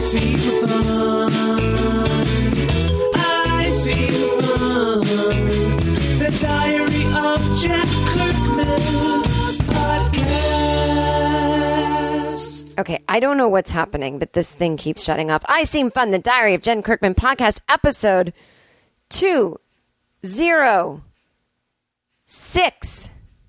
see fun. I see fun. The Diary of Jen Kirkman podcast. Okay, I don't know what's happening, but this thing keeps shutting off. I Seem Fun, the Diary of Jen Kirkman podcast, episode 206.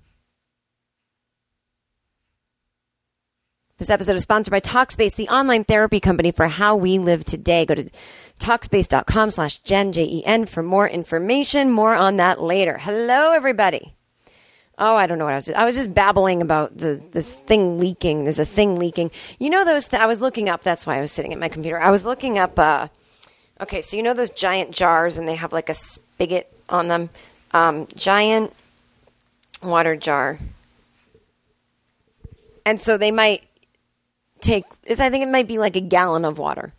This episode is sponsored by Talkspace, the online therapy company for how we live today. Go to Talkspace.com/Jen, Jen, for more information. More on that later. Hello, everybody. Oh, I don't know what I was doing. I was just babbling about this thing leaking. There's a thing leaking. You know those, I was looking up, that's why I was sitting at my computer. I was looking up, okay, so you know those giant jars and they have like a spigot on them? Giant water jar. And so they might take, I think it might be like a gallon of water.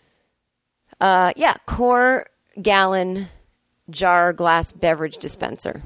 Core gallon jar glass beverage dispenser.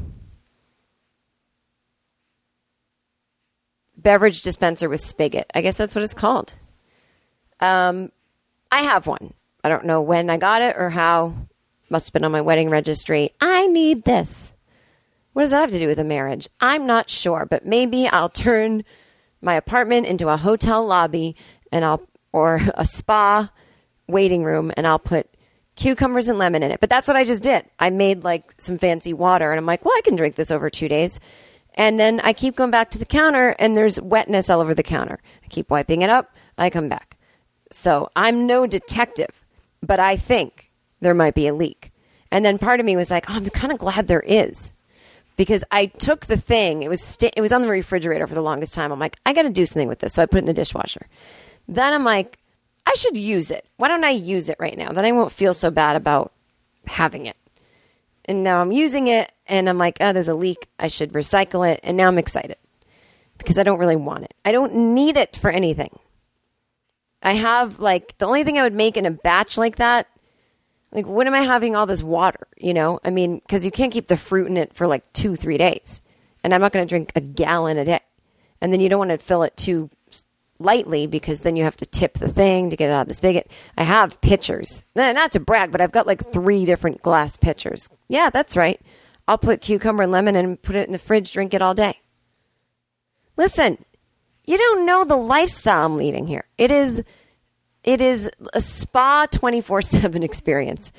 Beverage dispenser with spigot. I guess that's what it's called. I have one. I don't know when I got it or how. Must have been on my wedding registry. I need this. What does that have to do with a marriage? I'm not sure, but maybe I'll turn my apartment into a hotel lobby or a spa waiting room, and I'll put cucumbers and lemon in it. But that's what I just did. I made like some fancy water, and I'm like, well, I can drink this over 2 days. And then I keep going back to the counter, and there's wetness all over the counter. I keep wiping it up. I come back. So I'm no detective, but I think there might be a leak. And then part of me was like, oh, I'm kind of glad there is. Because I took the thing. It was on the refrigerator for the longest time. I'm like, I got to do something with this. So I put it in the dishwasher. Then I'm like, I should use it. Why don't I use it right now? Then I won't feel so bad about having it. And now I'm using it, and I'm like, oh, there's a leak. I should recycle it. And now I'm excited because I don't really want it. I don't need it for anything. I have, like, the only thing I would make in a batch like that, like, what am I having all this water, you know? I mean, because you can't keep the fruit in it for, like, 2-3 days. And I'm not going to drink a gallon a day. And then you don't want to fill it too lightly because then you have to tip the thing to get it out of the spigot. I have pitchers. Not to brag, but I've got like 3 different glass pitchers. Yeah, that's right. I'll put cucumber and lemon and put it in the fridge, drink it all day. Listen, you don't know the lifestyle I'm leading here. It is a spa 24/7 experience.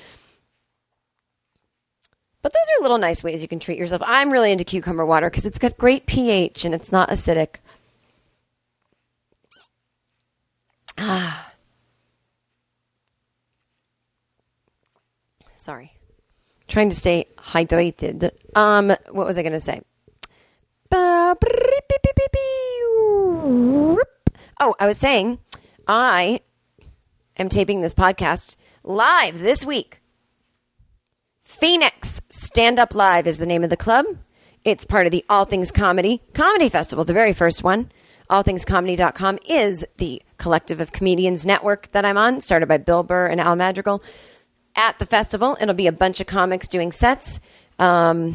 But those are little nice ways you can treat yourself. I'm really into cucumber water because it's got great pH and it's not acidic. Sorry. Trying to stay hydrated. What was I going to say? Oh, I was saying I am taping this podcast live this week. Phoenix Stand Up Live is the name of the club. It's part of the All Things Comedy Festival, the very first one. AllThingsComedy.com is the collective of comedians network that I'm on, started by Bill Burr and Al Madrigal. At the festival, it'll be a bunch of comics doing sets. I'll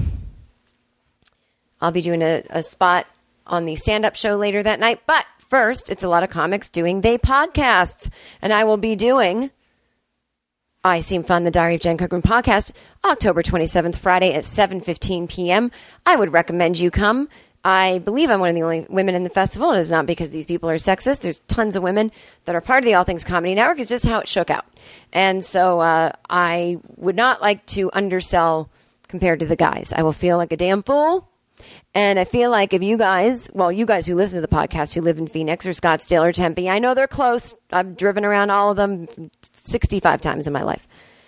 be doing a spot on the stand-up show later that night. But first, it's a lot of comics doing they podcasts. And I will be doing I Seem Fun, the Diary of Jen Kirkman podcast, October 27th, Friday at 7:15 p.m. I would recommend you come. I believe I'm one of the only women in the festival. It is not because these people are sexist. There's tons of women that are part of the All Things Comedy Network. It's just how it shook out. And so I would not like to undersell compared to the guys. I will feel like a damn fool. And I feel like if you guys, well, you guys who listen to the podcast who live in Phoenix or Scottsdale or Tempe, I know they're close. I've driven around all of them 65 times in my life.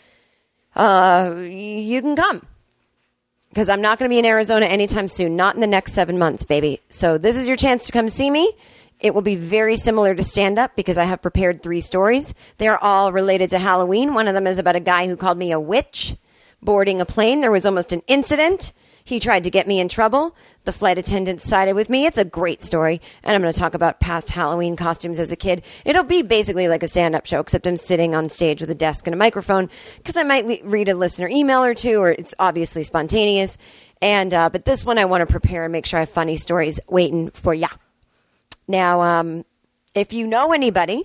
You can come. Because I'm not going to be in Arizona anytime soon. Not in the next 7 months, baby. So this is your chance to come see me. It will be very similar to stand-up because I have prepared 3 stories. They are all related to Halloween. One of them is about a guy who called me a witch boarding a plane. There was almost an incident. He tried to get me in trouble. The flight attendant sided with me. It's a great story. And I'm going to talk about past Halloween costumes as a kid. It'll be basically like a stand-up show, except I'm sitting on stage with a desk and a microphone because I might read a listener email or two, or it's obviously spontaneous. And but this one I want to prepare and make sure I have funny stories waiting for ya. Now, if you know anybody,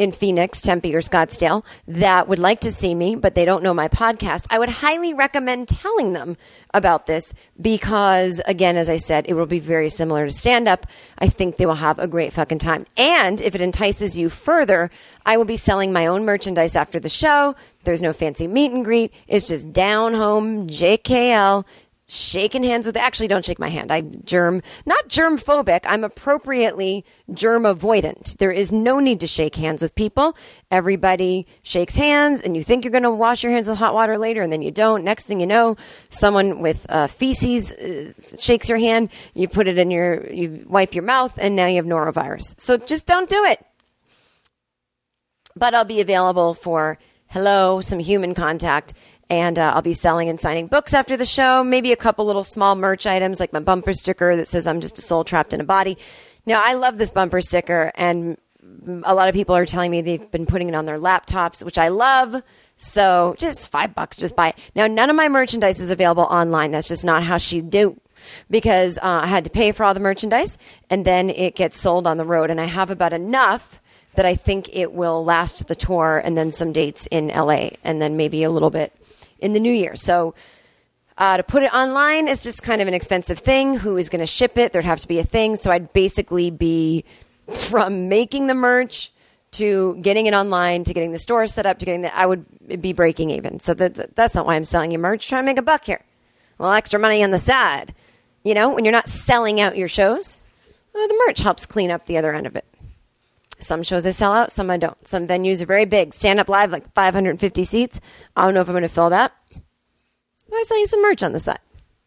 in Phoenix, Tempe, or Scottsdale that would like to see me, but they don't know my podcast, I would highly recommend telling them about this because, again, as I said, it will be very similar to stand-up. I think they will have a great fucking time. And if it entices you further, I will be selling my own merchandise after the show. There's no fancy meet and greet. It's just down home, JKL, shaking hands with, actually don't shake my hand. I'm not germ phobic. I'm appropriately germ avoidant. There is no need to shake hands with people. Everybody shakes hands and you think you're going to wash your hands with hot water later and then you don't. Next thing you know, someone with feces shakes your hand. You put it in you wipe your mouth and now you have norovirus. So just don't do it. But I'll be available for some human contact. And I'll be selling and signing books after the show, maybe a couple little small merch items like my bumper sticker that says I'm just a soul trapped in a body. Now, I love this bumper sticker, and a lot of people are telling me they've been putting it on their laptops, which I love. So just $5, just buy it. Now, none of my merchandise is available online. That's just not how she do. Because I had to pay for all the merchandise, and then it gets sold on the road. And I have about enough that I think it will last the tour and then some dates in LA, and then maybe a little bit in the new year. So to put it online is just kind of an expensive thing. Who is going to ship it? There'd have to be a thing. So I'd basically be from making the merch to getting it online to getting the store set up to getting I would be breaking even. So that's not why I'm selling you merch. Trying to make a buck here. A little extra money on the side. You know, when you're not selling out your shows, the merch helps clean up the other end of it. Some shows I sell out, some I don't. Some venues are very big. Stand Up Live, like 550 seats. I don't know if I'm going to fill that. I sell you some merch on the side.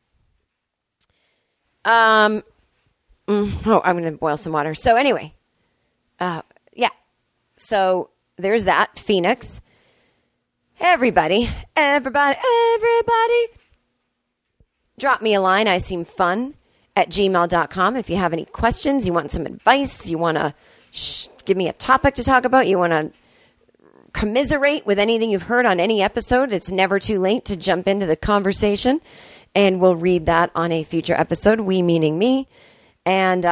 I'm going to boil some water. So anyway, yeah. So there's that. Phoenix. Everybody. Drop me a line. I seem fun at gmail.com. If you have any questions, you want some advice, you want to give me a topic to talk about, you want to commiserate with anything you've heard on any episode, it's never too late to jump into the conversation, and we'll read that on a future episode, we meaning me. And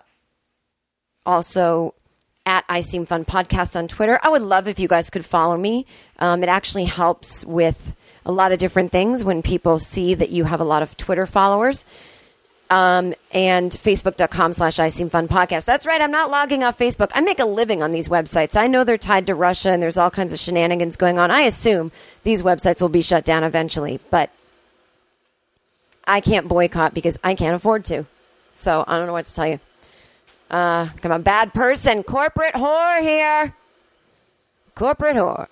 also at I Seem Fun Podcast on Twitter. I would love if you guys could follow me. It actually helps with a lot of different things when people see that you have a lot of Twitter followers. And Facebook.com/I Seem Fun Podcast. That's right. I'm not logging off Facebook. I make a living on these websites. I know they're tied to Russia and there's all kinds of shenanigans going on. I assume these websites will be shut down eventually, but I can't boycott because I can't afford to. So I don't know what to tell you. I'm a bad person. Corporate whore here. Corporate whore.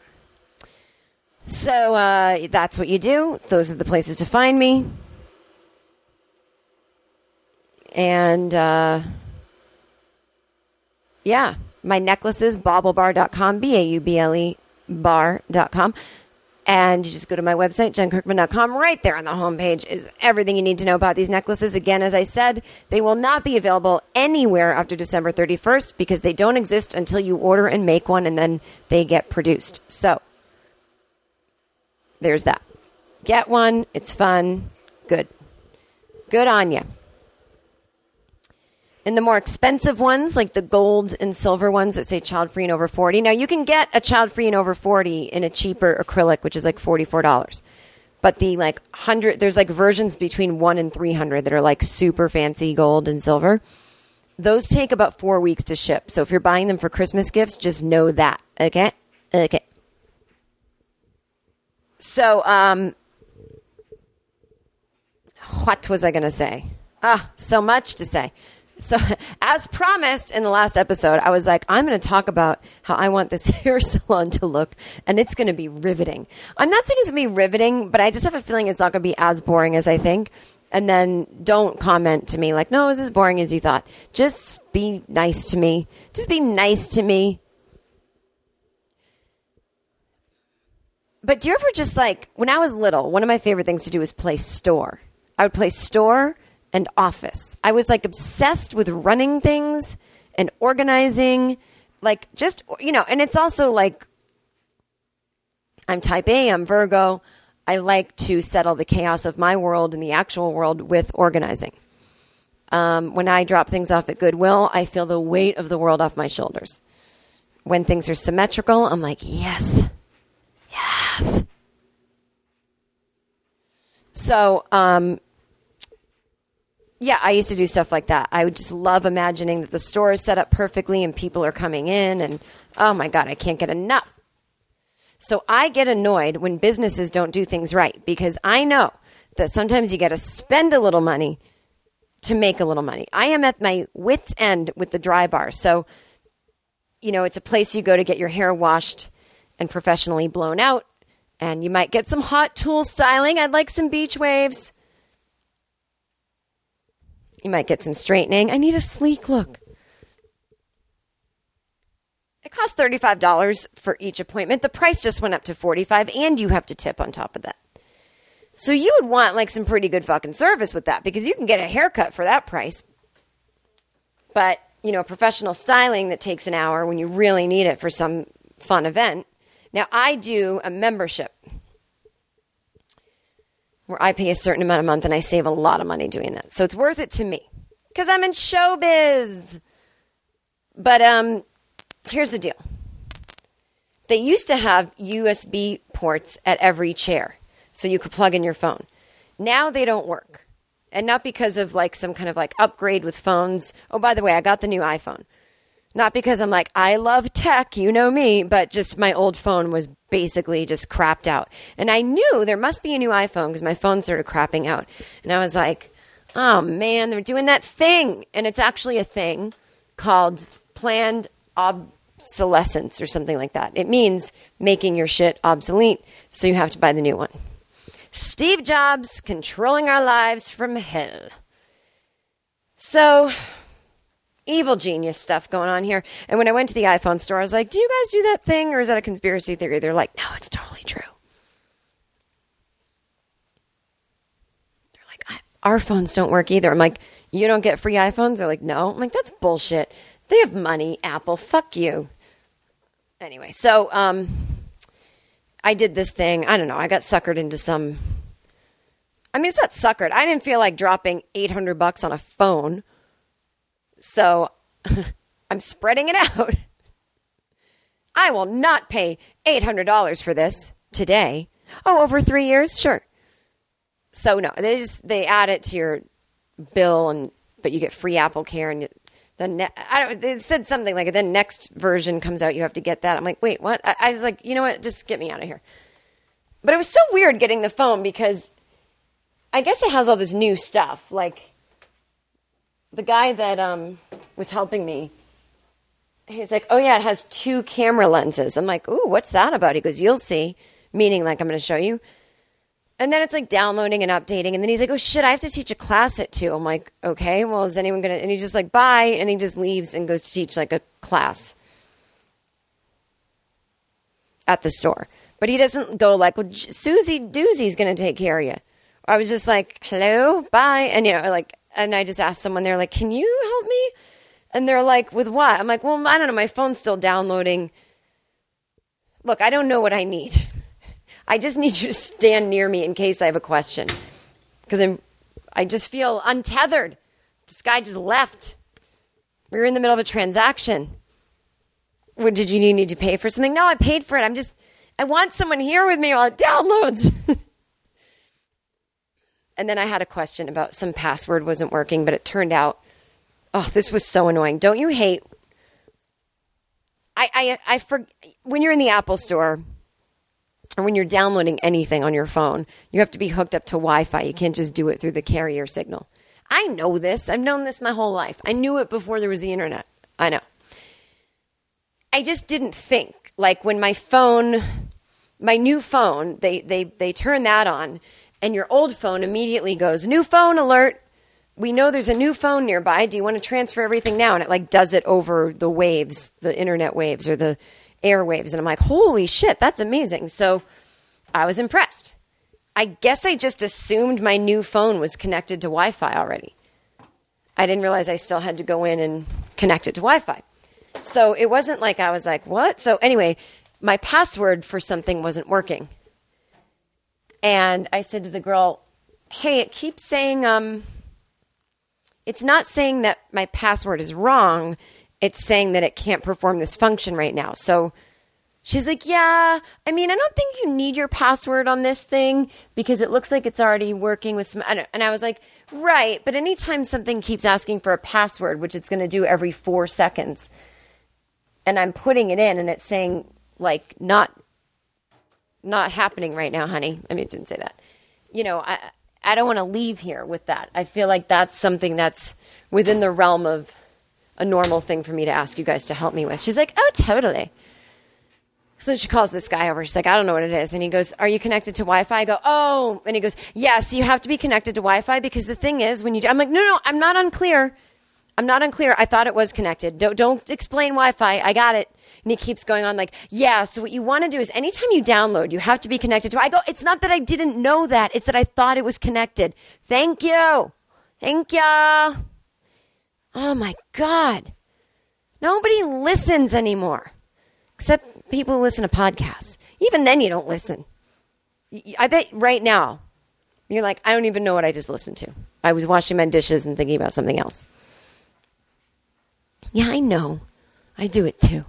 So that's what you do. Those are the places to find me. And, yeah, my necklaces, baublebar.com, BAUBLE bar.com. And you just go to my website, jenkirkman.com. Right there on the homepage is everything you need to know about these necklaces. Again, as I said, they will not be available anywhere after December 31st because they don't exist until you order and make one and then they get produced. So there's that. Get one. It's fun. Good. Good on you. And the more expensive ones, like the gold and silver ones that say child-free and over 40. Now, you can get a child-free and over 40 in a cheaper acrylic, which is like $44. But the like 100, there's like versions between 1 and 300 that are like super fancy gold and silver. Those take about 4 weeks to ship. So if you're buying them for Christmas gifts, just know that. Okay? Okay. So, what was I going to say? So much to say. So, as promised in the last episode, I was like, I'm going to talk about how I want this hair salon to look, and it's going to be riveting. I'm not saying it's going to be riveting, but I just have a feeling it's not going to be as boring as I think. And then don't comment to me like, no, it was as boring as you thought. Just be nice to me. Just be nice to me. But do you ever just like, when I was little, one of my favorite things to do was play store. I would play store and office. I was like obsessed with running things and organizing, like just, you know, and it's also like, I'm type A, I'm Virgo. I like to settle the chaos of my world and the actual world with organizing. When I drop things off at Goodwill, I feel the weight of the world off my shoulders. when things are symmetrical, I'm like, yes. Yes. So, yeah, I used to do stuff like that. I would just love imagining that the store is set up perfectly and people are coming in and, oh my God, I can't get enough. So I get annoyed when businesses don't do things right because I know that sometimes you got to spend a little money to make a little money. I am at my wit's end with the Dry Bar. So, you know, it's a place you go to get your hair washed and professionally blown out. And you might get some hot tool styling. I'd like some beach waves. You might get some straightening. I need a sleek look. It costs $35 for each appointment. The price just went up to $45, and you have to tip on top of that. So you would want like some pretty good fucking service with that because you can get a haircut for that price. But, you know, professional styling that takes an hour when you really need it for some fun event. Now, I do a membership where I pay a certain amount a month and I save a lot of money doing that. So it's worth it to me because I'm in showbiz. But here's the deal. They used to have USB ports at every chair so you could plug in your phone. Now they don't work. And not because of like some kind of like upgrade with phones. Oh, by the way, I got the new iPhone. Not because I'm like, I love tech, you know me, but just my old phone was basically just crapped out. And I knew there must be a new iPhone because my phone started crapping out. And I was like, oh man, they're doing that thing. And it's actually a thing called planned obsolescence or something like that. It means making your shit obsolete, so you have to buy the new one. Steve Jobs controlling our lives from hell. So, evil genius stuff going on here. And when I went to the iPhone store, I was like, do you guys do that thing or is that a conspiracy theory? They're like, no, it's totally true. They're like, our phones don't work either. I'm like, you don't get free iPhones? They're like, no. I'm like, that's bullshit. They have money, Apple. Fuck you. Anyway, so I did this thing. I don't know. I got suckered into some... I mean, it's not suckered. I didn't feel like dropping $800 on a phone. So I'm spreading it out. I will not pay $800 for this today. Oh, over 3 years? Sure. So no, they add it to your bill, but you get free Apple Care, and they said something like the next version comes out, you have to get that. I'm like, wait, what? I was like, you know what? Just get me out of here. But it was so weird getting the phone because I guess it has all this new stuff. Like the guy that was helping me, he's like, oh yeah, it has 2 camera lenses. I'm like, ooh, what's that about? He goes, you'll see. Meaning like, I'm going to show you. And then it's like downloading and updating. And then he's like, oh shit, I have to teach a class at 2. I'm like, okay, well, is anyone going to, and he's just like, bye. And he just leaves and goes to teach like a class at the store. But he doesn't go like, well, Susie Doozy's going to take care of you. I was just like, hello, bye. And you know, like, and I just asked someone, they're like, can you help me? And they're like, with what? I'm like, well, I don't know. My phone's still downloading. Look, I don't know what I need. I just need you to stand near me in case I have a question. Because I just feel untethered. This guy just left. We were in the middle of a transaction. Did you need to pay for something? No, I paid for it. I want someone here with me while it downloads. And then I had a question about some password wasn't working, but it turned out, oh, this was so annoying. Don't you hate? When you're in the Apple store, or when you're downloading anything on your phone, you have to be hooked up to Wi-Fi. You can't just do it through the carrier signal. I know this. I've known this my whole life. I knew it before there was the internet. I know. I just didn't think. Like when my new phone, they turn that on, and your old phone immediately goes, new phone alert. We know there's a new phone nearby. Do you want to transfer everything now? And it like does it over the waves, the internet waves or the airwaves. And I'm like, holy shit, that's amazing. So I was impressed. I guess I just assumed my new phone was connected to Wi-Fi already. I didn't realize I still had to go in and connect it to Wi-Fi. So it wasn't like I was like, what? So anyway, my password for something wasn't working. And I said to the girl, hey, it keeps saying, it's not saying that my password is wrong. it's saying that it can't perform this function right now. So she's like, yeah, I mean, I don't think you need your password on this thing because it looks like it's already working with some, and I was like, right, but anytime something keeps asking for a password, which it's going to do every 4 seconds, and I'm putting it in and it's saying, like, not happening right now, honey. I mean, it didn't say that. You know, I don't want to leave here with that. I feel like that's something that's within the realm of a normal thing for me to ask you guys to help me with. She's like, oh, totally. So she calls this guy over. She's like, I don't know what it is. And he goes, are you connected to Wi-Fi? I go, oh. And he goes, yes, you have to be connected to Wi-Fi because the thing is when you do, I'm like, no, I'm not unclear. I thought it was connected. Don't explain Wi-Fi. I got it. And he keeps going on like, yeah, so what you want to do is anytime you download, you have to be connected to. I go, it's not that I didn't know that. It's that I thought it was connected. Thank you. Oh, my God. Nobody listens anymore, except people who listen to podcasts. Even then, you don't listen. I bet right now, you're like, I don't even know what I just listened to. I was washing my dishes and thinking about something else. Yeah, I know. I do it too.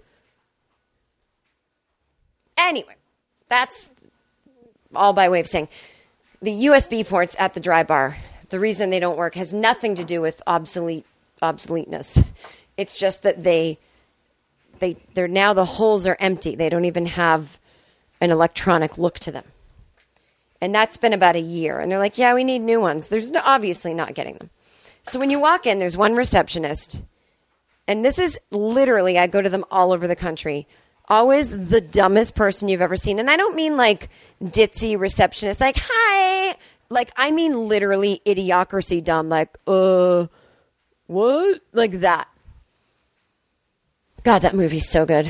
Anyway, that's all by way of saying the USB ports at the dry bar, the reason they don't work has nothing to do with obsoleteness. It's just that they're now the holes are empty. They don't even have an electronic look to them. And that's been about a year. And they're like, yeah, we need new ones. There's obviously not getting them. So when you walk in, there's one receptionist. And this is literally, I go to them all over the country. Always the dumbest person you've ever seen. And I don't mean like ditzy receptionist, like, hi. Like, I mean literally idiocracy dumb, like, what? Like that. God, that movie's so good.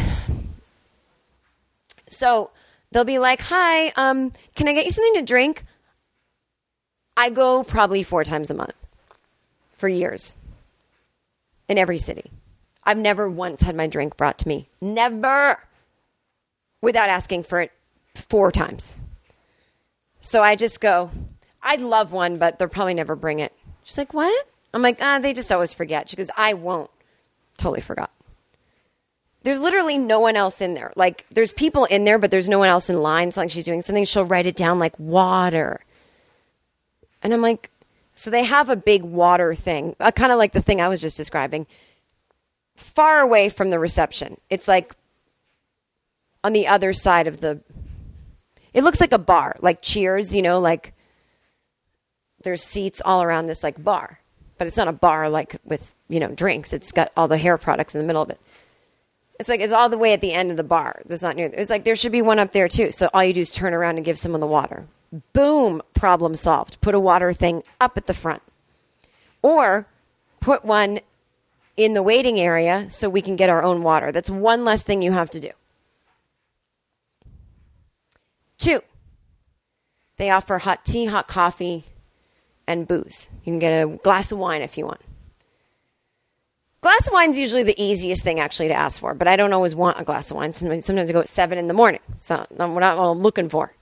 So they'll be like, hi, can I get you something to drink? I go probably 4 times a month for years in every city. I've never once had my drink brought to me. Never. Without asking for it 4 times. So I just go, I'd love one, but they'll probably never bring it. She's like, what? I'm like, they just always forget. She goes, I won't. Totally forgot. There's literally no one else in there. Like, there's people in there, but there's no one else in line. It's like she's doing something. She'll write it down like water. And I'm like, so they have a big water thing, kind of like the thing I was just describing, far away from the reception. It's like on the other side of it looks like a bar, like Cheers, you know, like there's seats all around this like bar, but it's not a bar like with, you know, drinks. It's got all the hair products in the middle of it. It's like, it's all the way at the end of the bar. That's not near. It's like, there should be one up there too. So all you do is turn around and give someone the water. Boom, problem solved. Put a water thing up at the front. Or put one in the waiting area so we can get our own water. That's one less thing you have to do. 2, they offer hot tea, hot coffee, and booze. You can get a glass of wine if you want. Glass of wine is usually the easiest thing actually to ask for, but I don't always want a glass of wine. Sometimes I go at 7 in the morning. So not what I'm looking for.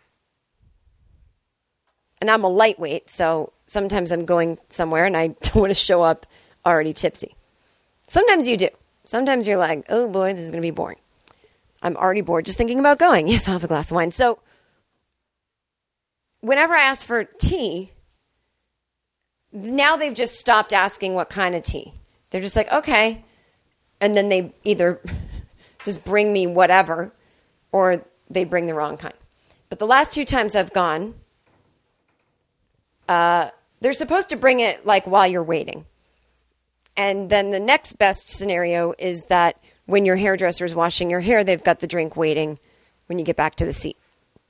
And I'm a lightweight, so sometimes I'm going somewhere and I don't want to show up already tipsy. Sometimes you do. Sometimes you're like, oh boy, this is going to be boring. I'm already bored just thinking about going. Yes, I'll have a glass of wine. So whenever I ask for tea, now they've just stopped asking what kind of tea. They're just like, okay. And then they either just bring me whatever or they bring the wrong kind. But the last 2 times I've gone, they're supposed to bring it like while you're waiting. And then the next best scenario is that when your hairdresser is washing your hair, they've got the drink waiting when you get back to the seat.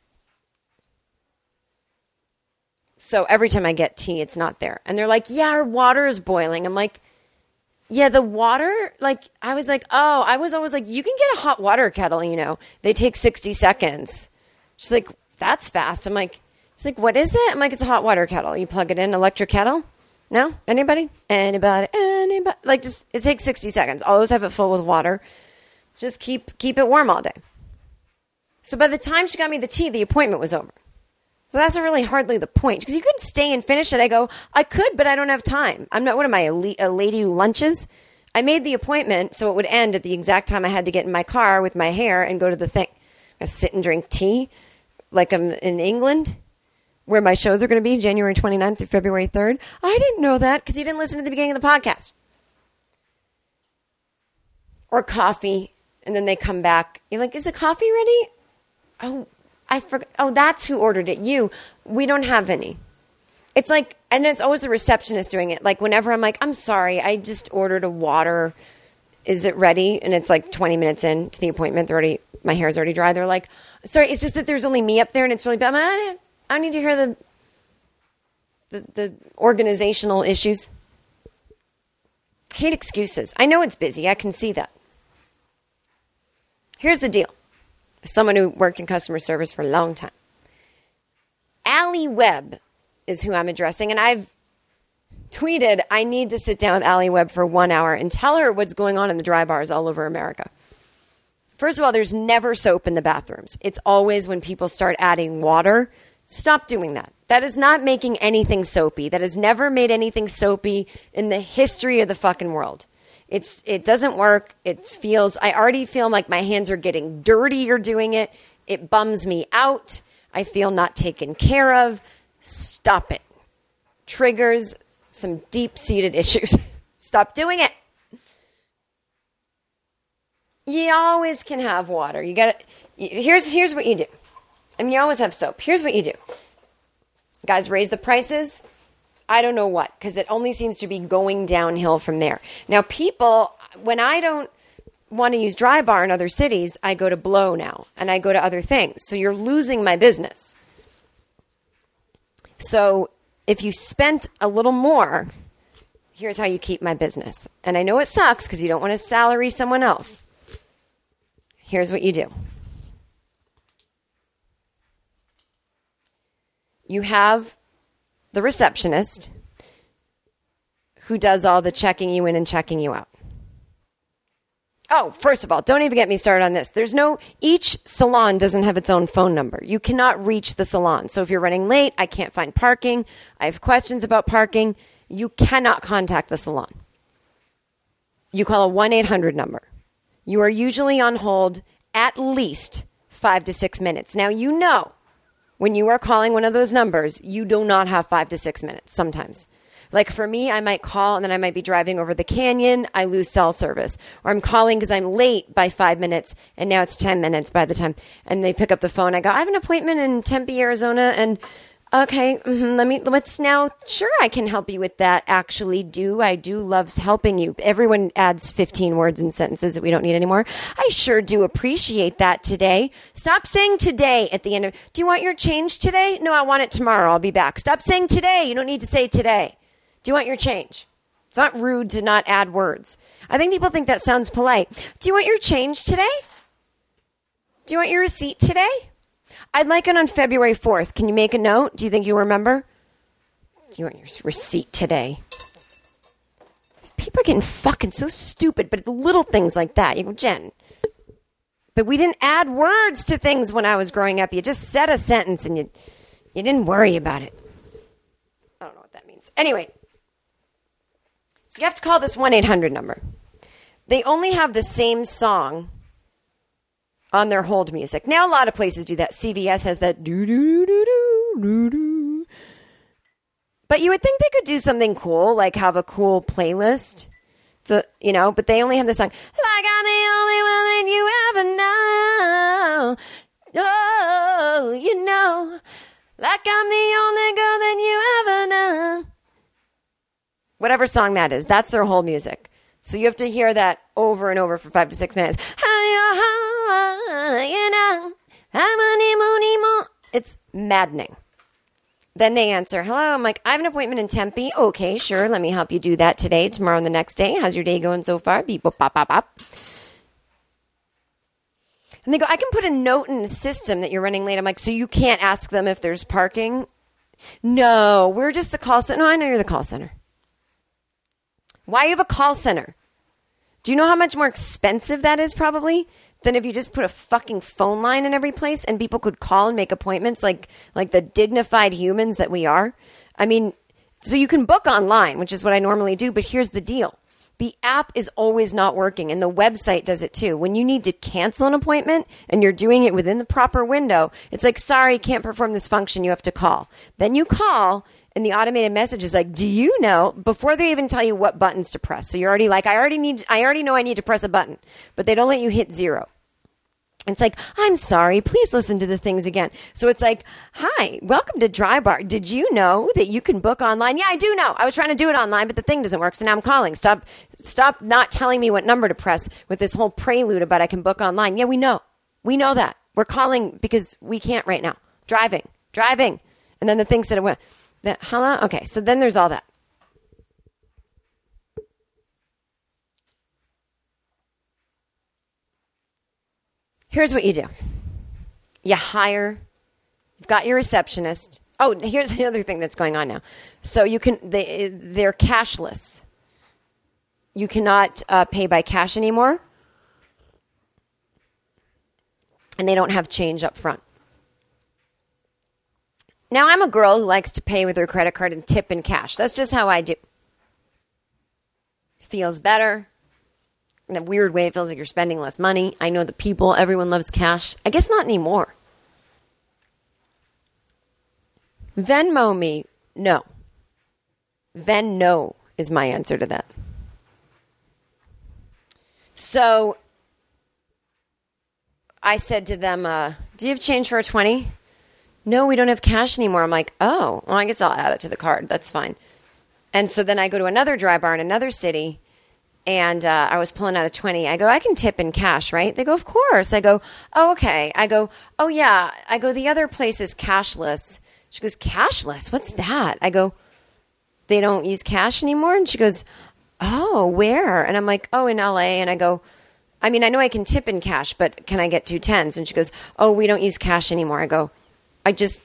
So every time I get tea, it's not there. And they're like, yeah, our water is boiling. I'm like, yeah, the water, like, I was like, oh, I was always like, you can get a hot water kettle, you know. They take 60 seconds. She's like, that's fast. I'm like, she's like, what is it? I'm like, it's a hot water kettle. You plug it in, electric kettle. No? Anybody? Anybody? Like, just, it takes 60 seconds. Always have it full with water. Just keep it warm all day. So by the time she got me the tea, the appointment was over. So that's not really hardly the point. Because you couldn't stay and finish it. I go, I could, but I don't have time. I'm not, what am I, a lady who lunches? I made the appointment so it would end at the exact time I had to get in my car with my hair and go to the thing. I sit and drink tea like I'm in England, where my shows are going to be January 29th through February 3rd. I didn't know that because you didn't listen to the beginning of the podcast. Or coffee, and then they come back. You're like, is the coffee ready? Oh, I forgot. Oh, that's who ordered it. You. We don't have any. It's like, and it's always the receptionist doing it. Like whenever I'm like, I'm sorry, I just ordered a water. Is it ready? And it's like 20 minutes into the appointment. My hair's already dry. They're like, sorry, it's just that there's only me up there and it's really bad. I need to hear the organizational issues. I hate excuses. I know it's busy. I can see that. Here's the deal. As someone who worked in customer service for a long time. Allie Webb is who I'm addressing. And I've tweeted, I need to sit down with Allie Webb for 1 hour and tell her what's going on in the dry bars all over America. First of all, there's never soap in the bathrooms. It's always when people start adding water. Stop doing that. That is not making anything soapy. That has never made anything soapy in the history of the fucking world. It doesn't work. I already feel like my hands are getting dirtier doing it. It bums me out. I feel not taken care of. Stop it. Triggers some deep-seated issues. Stop doing it. You always can have water. You got to. Here's what you do. I mean, you always have soap. Here's what you do. Guys, raise the prices. I don't know what, because it only seems to be going downhill from there. Now, people, when I don't want to use Dry Bar in other cities, I go to Blow now, and I go to other things. So you're losing my business. So if you spent a little more, here's how you keep my business. And I know it sucks because you don't want to salary someone else. Here's what you do. You have the receptionist who does all the checking you in and checking you out. Oh, first of all, don't even get me started on this. Each salon doesn't have its own phone number. You cannot reach the salon. So if you're running late, I can't find parking, I have questions about parking, you cannot contact the salon. You call a 1-800 number. You are usually on hold at least 5 to 6 minutes. Now, you know, when you are calling one of those numbers, you do not have 5 to 6 minutes sometimes. Like for me, I might call and then I might be driving over the canyon. I lose cell service. Or I'm calling because I'm late by 5 minutes and now it's 10 minutes by the time. And they pick up the phone. I go, I have an appointment in Tempe, Arizona. And okay, let's now, sure, I can help you with that. Actually, I do love helping you. Everyone adds 15 words and sentences that we don't need anymore. I sure do appreciate that today. Stop saying today at the end of, do you want your change today? No, I want it tomorrow. I'll be back. Stop saying today. You don't need to say today. Do you want your change? It's not rude to not add words. I think people think that sounds polite. Do you want your change today? Do you want your receipt today? I'd like it on February 4th. Can you make a note? Do you think you remember? Do you want your receipt today? People are getting fucking so stupid, but little things like that. You go, Jen. But we didn't add words to things when I was growing up. You just said a sentence and you didn't worry about it. I don't know what that means. Anyway. So you have to call this 1-800 number. They only have the same song on their hold music. Now, a lot of places do that. CVS has that do-do-do-do-do-do. But you would think they could do something cool, like have a cool playlist. So, but they only have the song, like I'm the only one that you ever know. Oh, like I'm the only girl that you ever know. Whatever song that is, that's their whole music. So you have to hear that over and over for 5 to 6 minutes. It's maddening. Then they answer, hello. I'm like, I have an appointment in Tempe. Okay, sure. Let me help you do that today, tomorrow, and the next day. How's your day going so far? Beep, boop, bop, bop, bop. And they go, I can put a note in the system that you're running late. I'm like, so you can't ask them if there's parking? No, we're just the call center. No, I know you're the call center. Why you have a call center? Do you know how much more expensive that is probably than if you just put a fucking phone line in every place and people could call and make appointments like the dignified humans that we are? I mean, so you can book online, which is what I normally do, but here's the deal. The app is always not working, and the website does it too. When you need to cancel an appointment and you're doing it within the proper window, it's like, sorry, can't perform this function. You have to call. Then you call, and the automated message is like, do you know, before they even tell you what buttons to press. So you're already like, I already know I need to press a button, but they don't let you hit 0. It's like, I'm sorry, please listen to the things again. So it's like, hi, welcome to Dry Bar. Did you know that you can book online? Yeah, I do know. I was trying to do it online, but the thing doesn't work, so now I'm calling. Stop not telling me what number to press with this whole prelude about I can book online. Yeah, we know. We know that. We're calling because we can't right now. Driving. And then the thing said it went, hello? Okay, so then there's all that. Here's what you do. You've got your receptionist. Oh, here's the other thing that's going on now. So they're cashless. You cannot pay by cash anymore. And they don't have change up front. Now, I'm a girl who likes to pay with her credit card and tip in cash. That's just how I do. Feels better. In a weird way, it feels like you're spending less money. I know the people, everyone loves cash. I guess not anymore. Venmo me, no. Venno is my answer to that. So I said to them, do you have change for a 20? No, we don't have cash anymore. I'm like, oh, well, I guess I'll add it to the card. That's fine. And so then I go to another Dry Bar in another city. And I was pulling out a 20. I go, I can tip in cash, right? They go, of course. I go, oh, okay. I go, oh, yeah. I go, the other place is cashless. She goes, cashless? What's that? I go, they don't use cash anymore? And she goes, oh, where? And I'm like, oh, in LA. And I go, I mean, I know I can tip in cash, but can I get 2 10s? And she goes, oh, we don't use cash anymore. I go, I just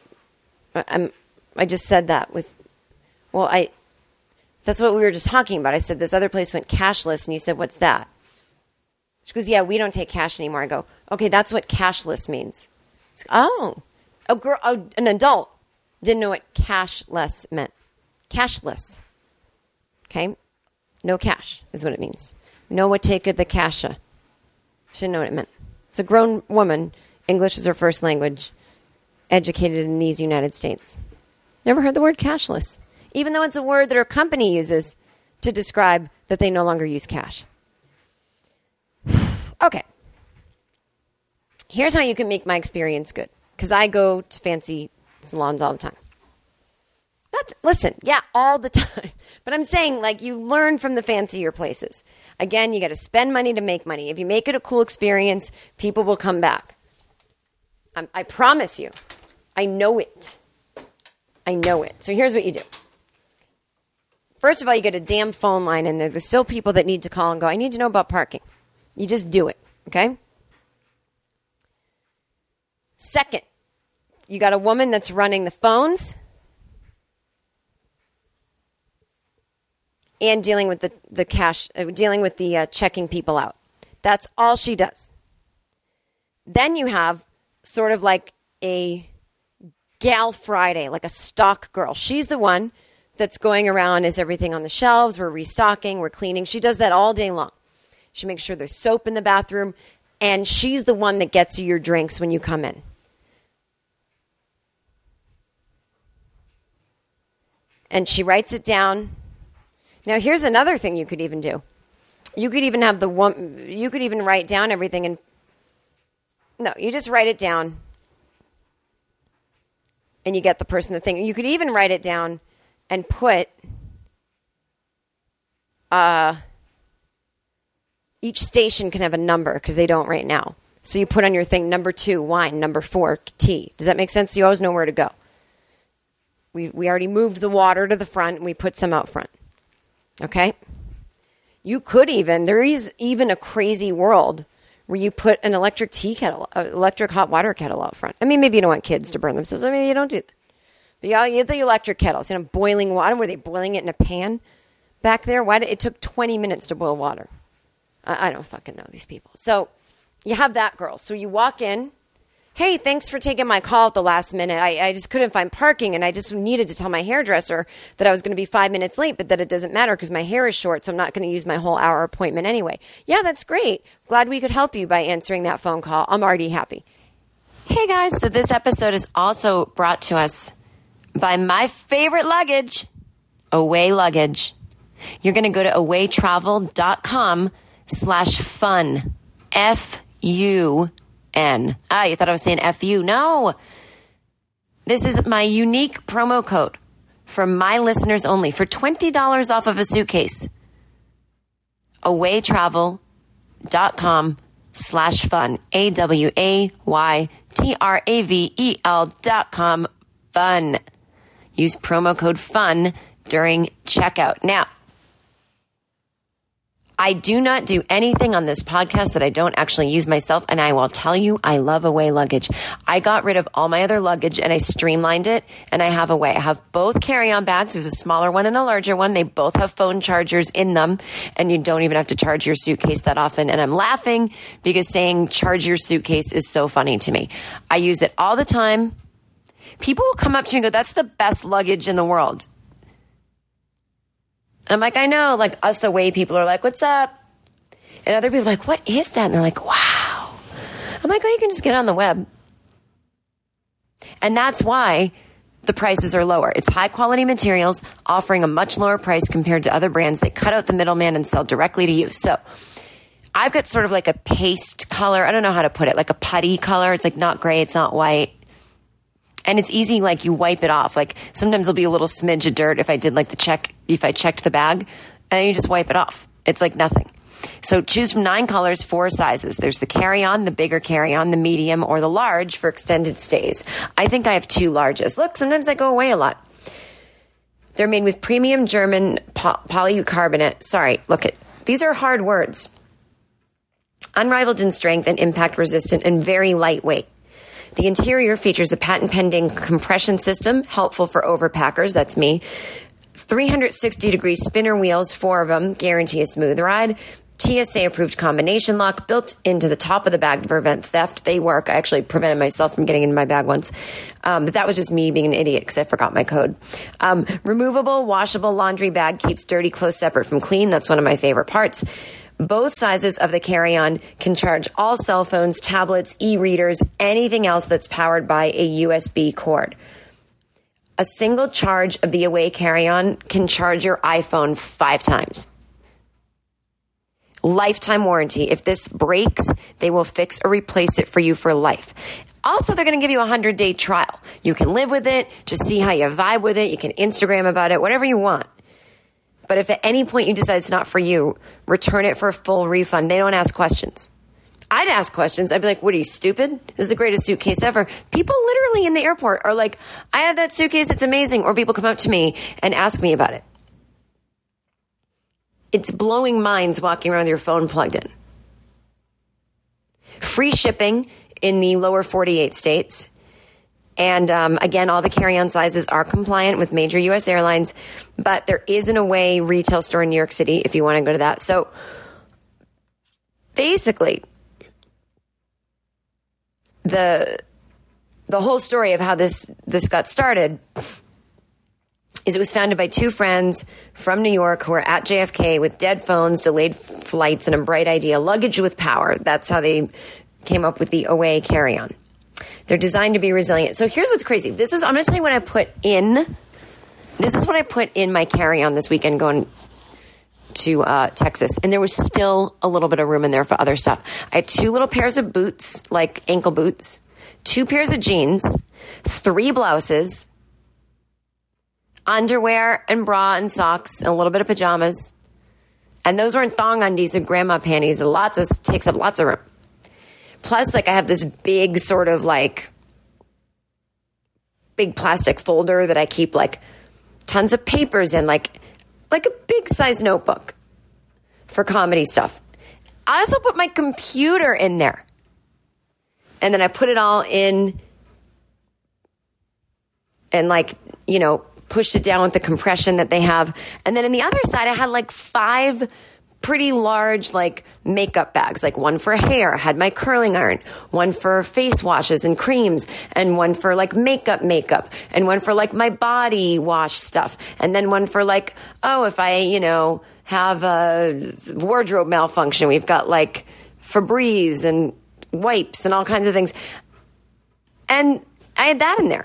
said that with, that's what we were just talking about. I said, this other place went cashless, and you said, what's that? She goes, yeah, we don't take cash anymore. I go, okay, that's what cashless means. She goes, oh, a girl, an adult didn't know what cashless meant. Cashless. Okay? No cash is what it means. No what taketh the casha. She didn't know what it meant. It's a grown woman. English is her first language. Educated in these United States. Never heard the word cashless. Even though it's a word that her company uses to describe that they no longer use cash. Okay. Here's how you can make my experience good. Because I go to fancy salons all the time. Listen, yeah, all the time. But I'm saying, like, you learn from the fancier places. Again, you got to spend money to make money. If you make it a cool experience, people will come back. I promise you. I know it. So here's what you do. First of all, you get a damn phone line in there. There's still people that need to call and go, I need to know about parking. You just do it, okay? Second, you got a woman that's running the phones and dealing with the cash, dealing with the checking people out. That's all she does. Then you have sort of like a Gal Friday, like a stock girl. She's the one that's going around, is everything on the shelves? We're restocking, we're cleaning. She does that all day long. She makes sure there's soap in the bathroom, and she's the one that gets you your drinks when you come in. And she writes it down. Now, here's another thing you could even do. You could even have you could even write down everything and no, you just write it down and you get the person the thing. You could even write it down and put each station can have a number because they don't right now. So you put on your thing, number 2, wine, number 4, tea. Does that make sense? You always know where to go. We already moved the water to the front and we put some out front. Okay? You could even, there is even a crazy world where you put an electric electric hot water kettle out front. I mean, maybe you don't want kids to burn themselves. I mean, you don't do that. But you get the electric kettles, boiling water. Were they boiling it in a pan back there? It took 20 minutes to boil water. I don't fucking know these people. So you have that girl. So you walk in hey, thanks for taking my call at the last minute. I just couldn't find parking, and I just needed to tell my hairdresser that I was going to be 5 minutes late, but that it doesn't matter because my hair is short, so I'm not going to use my whole hour appointment anyway. Yeah, that's great. Glad we could help you by answering that phone call. I'm already happy. Hey, guys. So this episode is also brought to us by my favorite luggage, Away Luggage. You're going to go to awaytravel.com/fun. F-U-N. You thought I was saying F-U. No. This is my unique promo code for my listeners only for $20 off of a suitcase. awaytravel.com/fun. AWAYTRAVEL.com. Fun. Use promo code FUN during checkout. Now, I do not do anything on this podcast that I don't actually use myself, and I will tell you, I love Away Luggage. I got rid of all my other luggage, and I streamlined it, and I have Away. I have both carry-on bags. There's a smaller one and a larger one. They both have phone chargers in them, and you don't even have to charge your suitcase that often. And I'm laughing because saying charge your suitcase is so funny to me. I use it all the time. People will come up to me and go, that's the best luggage in the world. I'm like, I know, like us Away people are like, what's up? And other people are like, what is that? And they're like, wow. I'm like, oh, you can just get on the web. And that's why the prices are lower. It's high quality materials offering a much lower price compared to other brands. They cut out the middleman and sell directly to you. So I've got sort of like a paste color. I don't know how to put it, like a putty color. It's like not gray. It's not white. And it's easy, like you wipe it off. Like sometimes there'll be a little smidge of dirt if I did like if I checked the bag, and you just wipe it off. It's like nothing. So choose from 9 colors, 4 sizes. There's the carry-on, the bigger carry-on, the medium, or the large for extended stays. I think I have 2 larges. Look, sometimes I go away a lot. They're made with premium German polycarbonate. Sorry, look at, these are hard words. Unrivaled in strength and impact resistant and very lightweight. The interior features a patent-pending compression system, helpful for overpackers, that's me. 360-degree spinner wheels, 4 of them, guarantee a smooth ride. TSA-approved combination lock built into the top of the bag to prevent theft. They work. I actually prevented myself from getting into my bag once. But that was just me being an idiot because I forgot my code. Removable, washable laundry bag keeps dirty clothes separate from clean. That's one of my favorite parts. Both sizes of the carry-on can charge all cell phones, tablets, e-readers, anything else that's powered by a USB cord. A single charge of the Away carry-on can charge your iPhone 5 times. Lifetime warranty. If this breaks, they will fix or replace it for you for life. Also, they're going to give you a 100-day trial. You can live with it, just see how you vibe with it. You can Instagram about it, whatever you want. But if at any point you decide it's not for you, return it for a full refund. They don't ask questions. I'd ask questions. I'd be like, what are you, stupid? This is the greatest suitcase ever. People literally in the airport are like, I have that suitcase. It's amazing. Or people come up to me and ask me about it. It's blowing minds walking around with your phone plugged in. Free shipping in the lower 48 states. And again, all the carry-on sizes are compliant with major U.S. airlines, but there is an Away retail store in New York City if you want to go to that. So basically, the whole story of how this got started is it was founded by 2 friends from New York who were at JFK with dead phones, delayed flights, and a bright idea, luggage with power. That's how they came up with the Away carry-on. They're designed to be resilient. So here's what's crazy. I'm going to tell you what I put in. This is what I put in my carry-on this weekend going to Texas. And there was still a little bit of room in there for other stuff. I had 2 little pairs of boots, like ankle boots, 2 pairs of jeans, 3 blouses, underwear and bra and socks, and a little bit of pajamas. And those weren't thong undies and grandma panties. Takes up lots of room. Plus, like, I have this big sort of like big plastic folder that I keep like tons of papers in, like a big size notebook for comedy stuff. I also put my computer in there. And then I put it all in and pushed it down with the compression that they have. And then on the other side, I had like 5 pretty large, like, makeup bags, like one for hair, had my curling iron, one for face washes and creams, and one for like makeup, and one for like my body wash stuff, and then one for like, oh, if I, have a wardrobe malfunction, we've got like Febreze and wipes and all kinds of things. And I had that in there.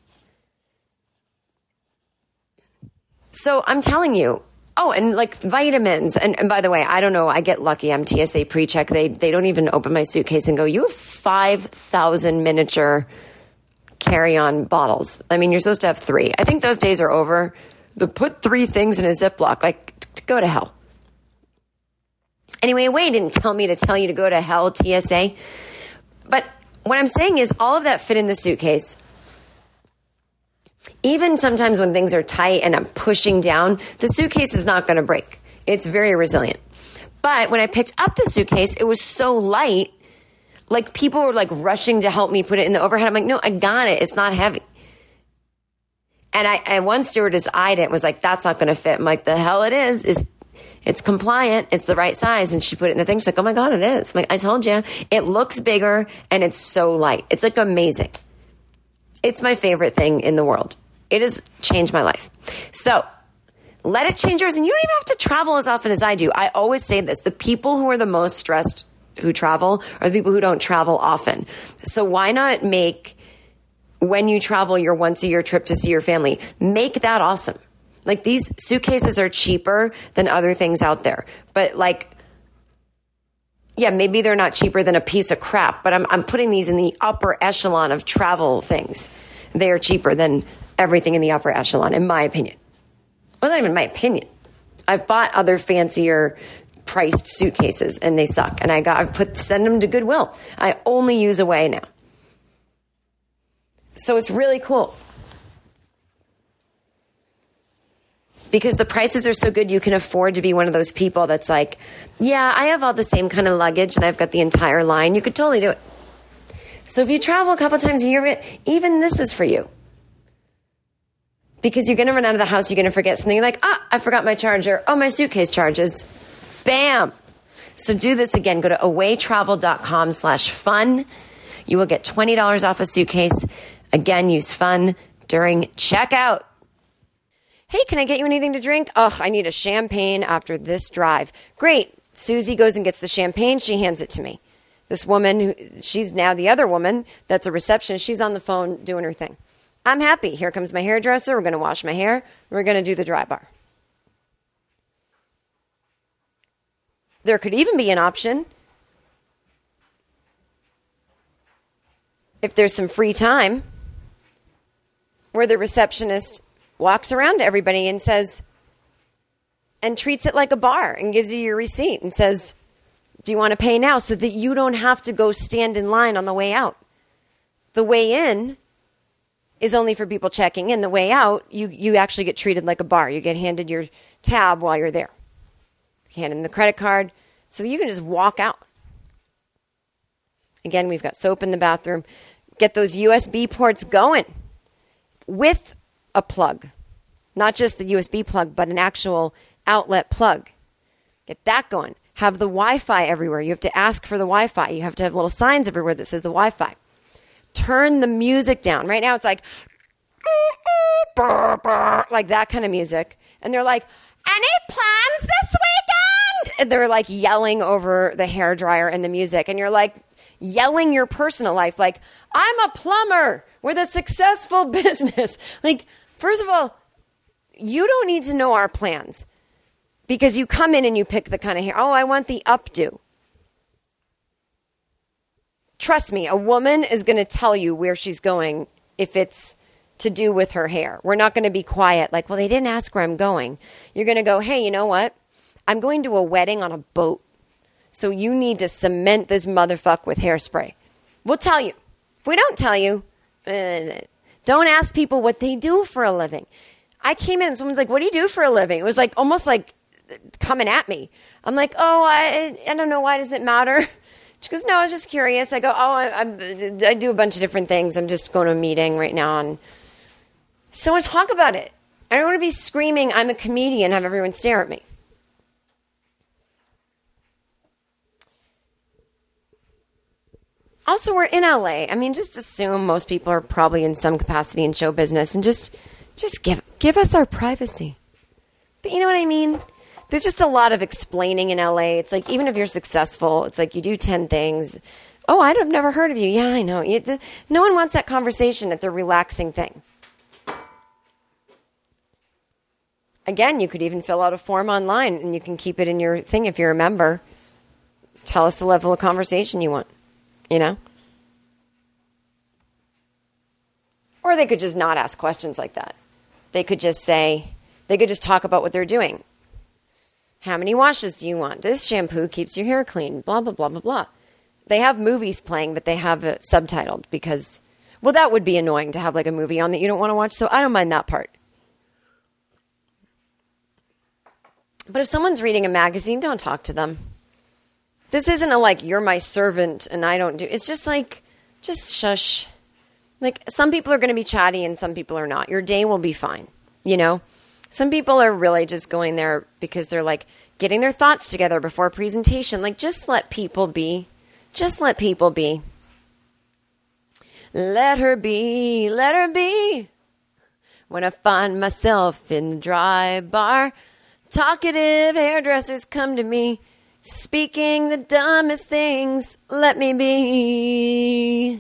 So I'm telling you, oh, and like vitamins. And by the way, I don't know. I get lucky. I'm TSA pre-check. They don't even open my suitcase and go, you have 5,000 miniature carry-on bottles. I mean, you're supposed to have 3. I think those days are over. The put 3 things in a Ziploc, like, go to hell. Anyway, Wade didn't tell me to tell you to go to hell, TSA. But what I'm saying is all of that fit in the suitcase. Even sometimes when things are tight and I'm pushing down, the suitcase is not going to break. It's very resilient. But when I picked up the suitcase, it was so light, like people were like rushing to help me put it in the overhead. I'm like, no, I got it. It's not heavy. And one stewardess eyed it and was like, that's not going to fit. I'm like, the hell it is. It's compliant. It's the right size. And she put it in the thing. She's like, oh my God, it is. I'm like, I told you. It looks bigger and it's so light. It's like amazing. It's my favorite thing in the world. It has changed my life. So let it change yours. And you don't even have to travel as often as I do. I always say this. The people who are the most stressed who travel are the people who don't travel often. So why not make, when you travel, your once-a-year trip to see your family, make that awesome. Like, these suitcases are cheaper than other things out there. But, like, yeah, maybe they're not cheaper than a piece of crap, but I'm putting these in the upper echelon of travel things. They are cheaper than everything in the upper echelon, in my opinion. Well, not even my opinion. I've bought other fancier priced suitcases, and they suck. And send them to Goodwill. I only use Away now. So it's really cool. Because the prices are so good, you can afford to be one of those people that's like, yeah, I have all the same kind of luggage and I've got the entire line. You could totally do it. So if you travel a couple times a year, even this is for you. Because you're going to run out of the house, you're going to forget something. You're like, I forgot my charger. Oh, my suitcase charges. Bam. So do this again. Go to awaytravel.com/fun. You will get $20 off a suitcase. Again, use fun during checkout. Hey, can I get you anything to drink? Oh, I need a champagne after this drive. Great. Susie goes and gets the champagne. She hands it to me. This woman, she's now the other woman that's a receptionist. She's on the phone doing her thing. I'm happy. Here comes my hairdresser. We're going to wash my hair. We're going to do the dry bar. There could even be an option, if there's some free time, where the receptionist walks around to everybody and says, and treats it like a bar and gives you your receipt and says, do you want to pay now? So that you don't have to go stand in line on the way out. The way in is only for people checking in. The way out, you actually get treated like a bar. You get handed your tab while you're there. Hand them the credit card so that you can just walk out. Again, we've got soap in the bathroom. Get those USB ports going with a plug. Not just the USB plug, but an actual outlet plug. Get that going. Have the Wi-Fi everywhere. You have to ask for the Wi-Fi. You have to have little signs everywhere that says the Wi-Fi. Turn the music down. Right now it's like that kind of music. And they're like, any plans this weekend? And they're like yelling over the hairdryer and the music. And you're like yelling your personal life. Like, I'm a plumber with a successful business. Like, first of all, you don't need to know our plans. Because you come in and you pick the kind of hair. Oh, I want the updo. Trust me, a woman is going to tell you where she's going if it's to do with her hair. We're not going to be quiet like, well, they didn't ask where I'm going. You're going to go, hey, you know what? I'm going to a wedding on a boat. So you need to cement this motherfucker with hairspray. We'll tell you. If we don't tell you, don't ask people what they do for a living. I came in and someone's like, what do you do for a living? It was like almost like coming at me. I'm like, oh, I don't know. Why does it matter? She goes, no, I was just curious. I go, oh, I do a bunch of different things. I'm just going to a meeting right now. And so I want to talk about it. I don't want to be screaming, I'm a comedian, have everyone stare at me. Also, we're in LA. I mean, just assume most people are probably in some capacity in show business, and just give us our privacy. But you know what I mean? There's just a lot of explaining in LA. It's like, even if you're successful, it's like you do 10 things. Oh, I've never heard of you. Yeah, I know. No one wants that conversation at the relaxing thing. Again, you could even fill out a form online, and you can keep it in your thing if you're a member. Tell us the level of conversation you want, you know? Or they could just not ask questions like that. They could just talk about what they're doing. How many washes do you want? This shampoo keeps your hair clean, blah, blah, blah, blah, blah. They have movies playing, but they have it subtitled because, well, that would be annoying to have like a movie on that you don't want to watch, so I don't mind that part. But if someone's reading a magazine, don't talk to them. This isn't a like, you're my servant and I don't do... It's just like, just shush. Like, some people are going to be chatty and some people are not. Your day will be fine, you know? Some people are really just going there because they're like getting their thoughts together before a presentation. Like, just let people be. Just let people be. Let her be, let her be. When I find myself in the dry bar, talkative hairdressers come to me, speaking the dumbest things, let me be.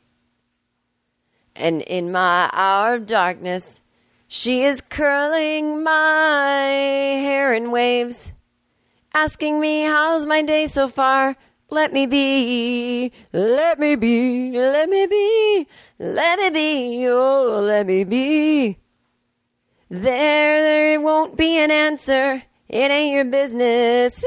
And in my hour of darkness, she is curling my hair in waves, asking me, how's my day so far? Let me be, let me be, let me be, let me be, oh, let me be. There won't be an answer. It ain't your business.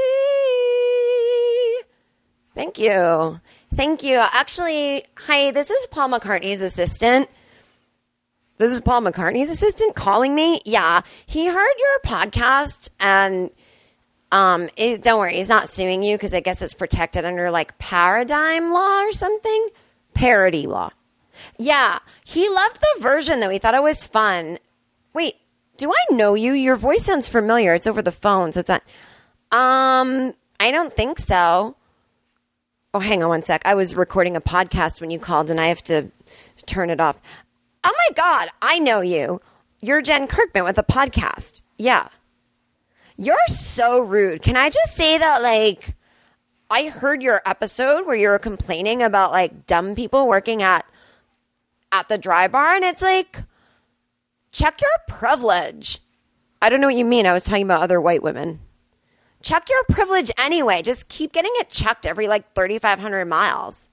Thank you. Thank you. Actually, hi, this is Paul McCartney's assistant. This is Paul McCartney's assistant calling me. Yeah, he heard your podcast and don't worry, he's not suing you because I guess it's protected under like paradigm law or something. Parody law. Yeah, he loved the version though. He thought it was fun. Wait, do I know you? Your voice sounds familiar. It's over the phone, so it's not. I don't think so. Oh, hang on one sec. I was recording a podcast when you called and I have to turn it off. Oh my God, I know you. You're Jen Kirkman with a podcast. Yeah. You're so rude. Can I just say that, like, I heard your episode where you were complaining about, like, dumb people working at the dry bar, and it's like, check your privilege. I don't know what you mean. I was talking about other white women. Check your privilege anyway. Just keep getting it checked every, like, 3,500 miles.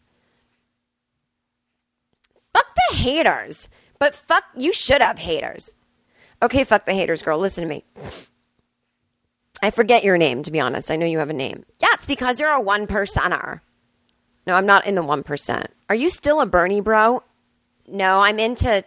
Fuck the haters. But fuck, you should have haters. Okay, fuck the haters, girl. Listen to me. I forget your name, to be honest. I know you have a name. Yeah, it's because you're a 1%er. No, I'm not in the 1%. Are you still a Bernie bro? No, I'm just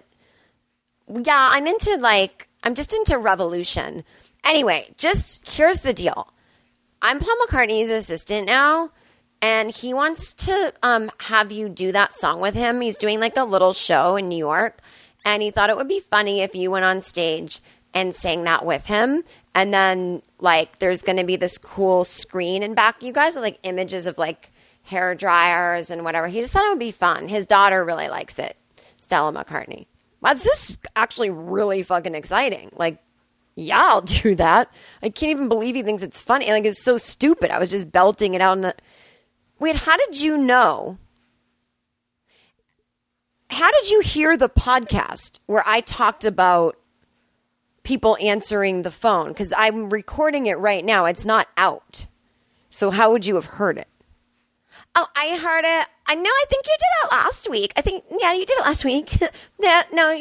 into revolution. Anyway, here's the deal. I'm Paul McCartney's assistant now, and he wants to have you do that song with him. He's doing like a little show in New York, and he thought it would be funny if you went on stage and sang that with him. And then, like, there's going to be this cool screen in back. You guys are, like, images of, like, hair dryers and whatever. He just thought it would be fun. His daughter really likes it, Stella McCartney. Wow, this is actually really fucking exciting. Like, yeah, I'll do that. I can't even believe he thinks it's funny. Like, it's so stupid. I was just belting it out in the... Wait, how did you know? How did you hear the podcast where I talked about people answering the phone? Because I'm recording it right now. It's not out. So how would you have heard it? Oh, I heard it. I think you did it last week. Yeah, you did it last week. No,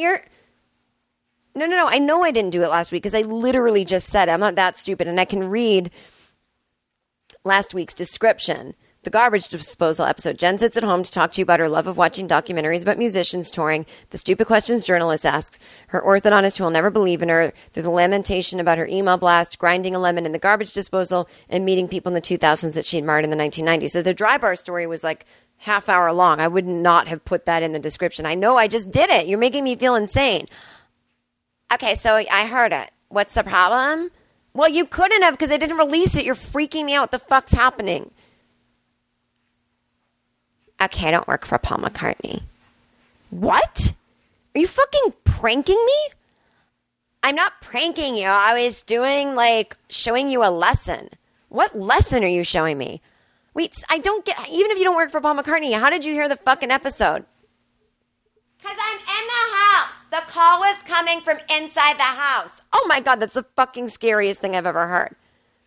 I know I didn't do it last week because I literally just said it. I'm not that stupid. And I can read last week's description. The garbage disposal episode. Jen sits at home to talk to you about her love of watching documentaries about musicians touring, the stupid questions journalist asks, her orthodontist who will never believe in her. There's a lamentation about her email blast, grinding a lemon in the garbage disposal, and meeting people in the 2000s that she admired in the 1990s. So the dry bar story was like half hour long. I would not have put that in the description. I know I just did it. You're making me feel insane. Okay, so I heard it. What's the problem? Well, you couldn't have because I didn't release it. You're freaking me out. What the fuck's happening? Okay, I don't work for Paul McCartney. What? Are you fucking pranking me? I'm not pranking you. I was doing, showing you a lesson. What lesson are you showing me? Wait, I don't get... Even if you don't work for Paul McCartney, how did you hear the fucking episode? Because I'm in the house. The call was coming from inside the house. Oh my God, that's the fucking scariest thing I've ever heard.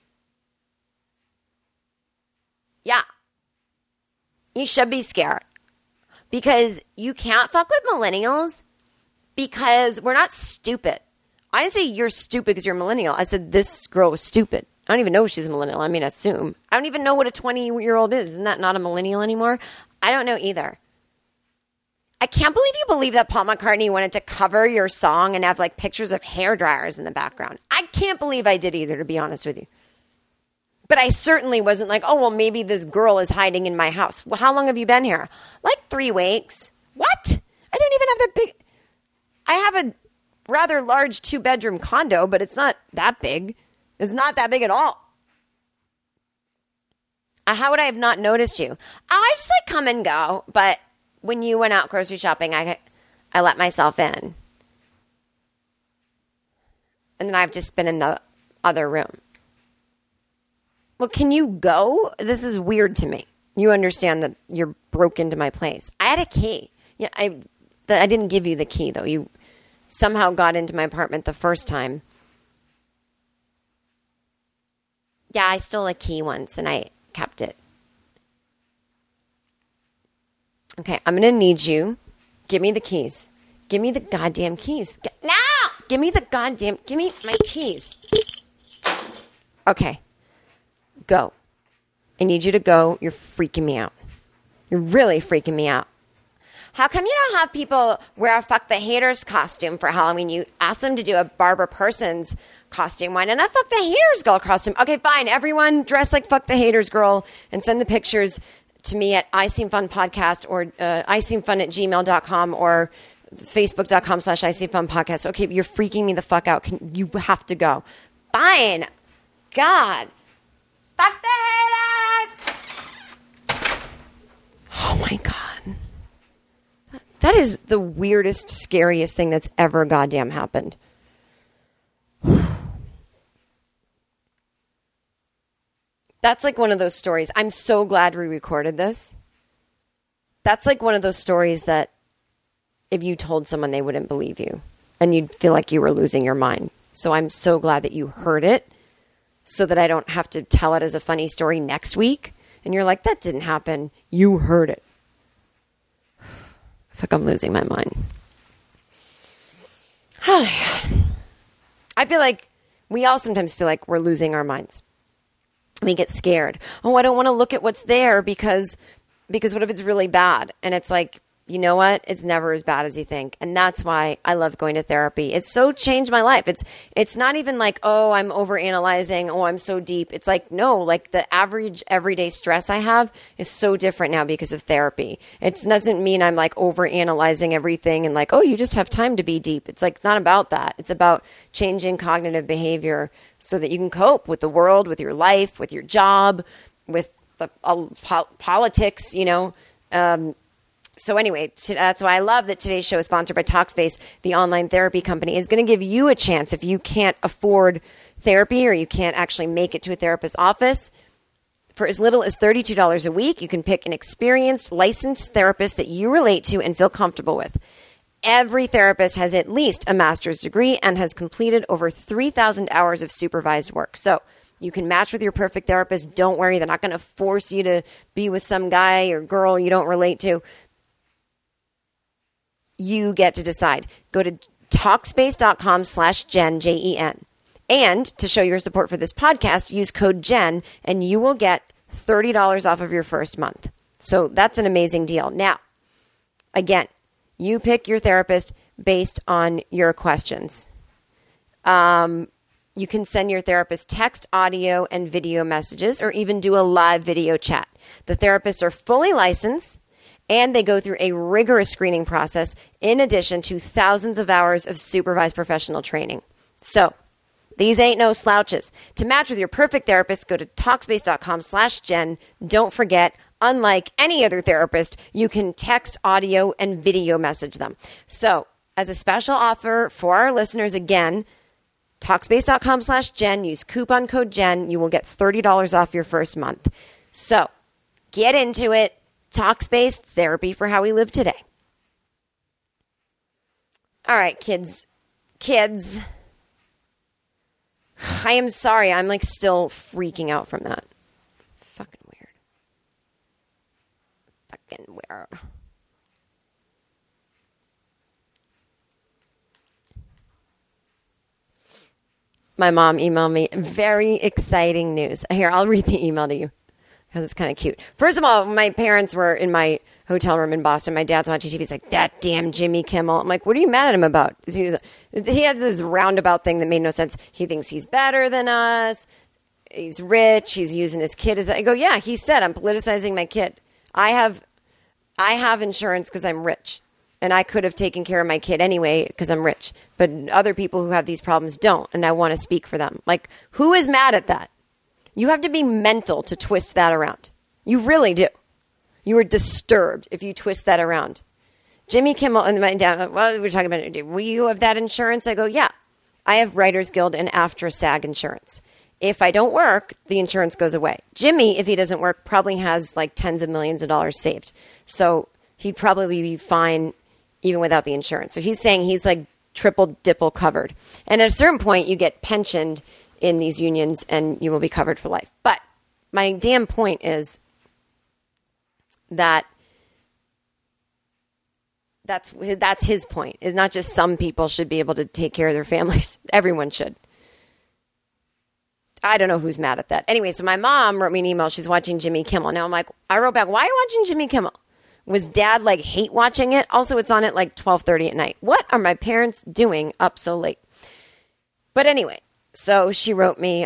Yeah. You should be scared. Because you can't fuck with millennials because we're not stupid. I didn't say you're stupid because you're a millennial. I said this girl was stupid. I don't even know if she's a millennial. I mean, assume. I don't even know what a 20-year-old is. Isn't that not a millennial anymore? I don't know either. I can't believe you believe that Paul McCartney wanted to cover your song and have pictures of hair dryers in the background. I can't believe I did either, to be honest with you. But I certainly wasn't oh, well, maybe this girl is hiding in my house. Well, how long have you been here? 3 weeks. What? I don't even have that big... I have a rather large 2-bedroom condo, but it's not that big. It's not that big at all. How would I have not noticed you? Oh, I just come and go, but... When you went out grocery shopping, I let myself in. And then I've just been in the other room. Well, can you go? This is weird to me. You understand that you're broke into my place. I had a key. Yeah, I didn't give you the key, though. You somehow got into my apartment the first time. Yeah, I stole a key once, and I kept it. Okay, I'm going to need you. Give me the keys. Give me the goddamn keys. Now! Give me my keys. Okay. Go. I need you to go. You're freaking me out. You're really freaking me out. How come you don't have people wear a Fuck the Haters costume for Halloween? You ask them to do a Barbara Parsons costume. Why not a Fuck the Haters girl costume? Okay, fine. Everyone dress like Fuck the Haters girl and send the pictures to me at iSeemFunPodcast or iSeemFun@gmail.com or Facebook.com/iSeemFunPodcast. Okay, you're freaking me the fuck out. You have to go. Fine. God. Fuck the haters! Oh my God. That is the weirdest, scariest thing that's ever goddamn happened. That's one of those stories. I'm so glad we recorded this. That's one of those stories that if you told someone, they wouldn't believe you. And you'd feel like you were losing your mind. So I'm so glad that you heard it so that I don't have to tell it as a funny story next week. And you're like, that didn't happen. You heard it. I feel like I'm losing my mind. I feel like we all sometimes feel like we're losing our minds. We get scared. Oh, I don't want to look at what's there because what if it's really bad? And it's you know what? It's never as bad as you think. And that's why I love going to therapy. It's so changed my life. It's not even oh, I'm overanalyzing. Oh, I'm so deep. It's no, the average everyday stress I have is so different now because of therapy. It doesn't mean I'm overanalyzing everything and oh, you just have time to be deep. It's not about that. It's about changing cognitive behavior so that you can cope with the world, with your life, with your job, with the politics, So anyway, that's why I love that today's show is sponsored by Talkspace, the online therapy company. Is going to give you a chance if you can't afford therapy or you can't actually make it to a therapist's office. For as little as $32 a week, you can pick an experienced, licensed therapist that you relate to and feel comfortable with. Every therapist has at least a master's degree and has completed over 3,000 hours of supervised work. So you can match with your perfect therapist. Don't worry. They're not going to force you to be with some guy or girl you don't relate to. You get to decide. Go to Talkspace.com/Jen, Jen. And to show your support for this podcast, use code Jen and you will get $30 off of your first month. So that's an amazing deal. Now, again, you pick your therapist based on your questions. You can send your therapist text, audio, and video messages or even do a live video chat. The therapists are fully licensed and they go through a rigorous screening process in addition to thousands of hours of supervised professional training. So these ain't no slouches. To match with your perfect therapist, go to Talkspace.com/Jen. Don't forget, Unlike any other therapist, you can text, audio, and video message them. So, as a special offer for our listeners, again, Talkspace.com/Jen. Use coupon code Jen. You will get $30 off your first month. So, get into it. Talkspace, therapy for how we live today. All right, kids. I am sorry. I'm like still freaking out from that. Fucking weird. My mom emailed me very exciting news. Here, I'll read the email to you because it's kind of cute. First of all, my parents were in my hotel room in Boston. My dad's watching TV. He's like, that damn Jimmy Kimmel. I'm like, what are you mad at him about? He had this roundabout thing that made no sense. He thinks he's better than us. He's rich. He's using his kid as I go, yeah, he said, I'm politicizing my kid. I have insurance because I'm rich. And I could have taken care of my kid anyway because I'm rich. But other people who have these problems don't. And I want to speak for them. Like, who is mad at that? You have to be mental to twist that around. You really do. You are disturbed if you twist that around. Jimmy Kimmel and my dad, well, we're talking about, do you have that insurance? I go, yeah. I have Writers Guild and AFTRA SAG insurance. If I don't work, the insurance goes away. Jimmy, if he doesn't work, probably has like tens of millions of dollars saved. So he'd probably be fine even without the insurance. So he's saying he's like triple dipple covered. And at a certain point, you get pensioned in these unions and you will be covered for life. But my damn point is that that's his point. It's not just some people should be able to take care of their families. Everyone should. I don't know who's mad at that. Anyway, so my mom wrote me an email. She's watching Jimmy Kimmel. Now I'm like, I wrote back, why are you watching Jimmy Kimmel? Was dad like hate watching it? Also, it's on at like 12:30 at night. What are my parents doing up so late? But anyway, so she wrote me,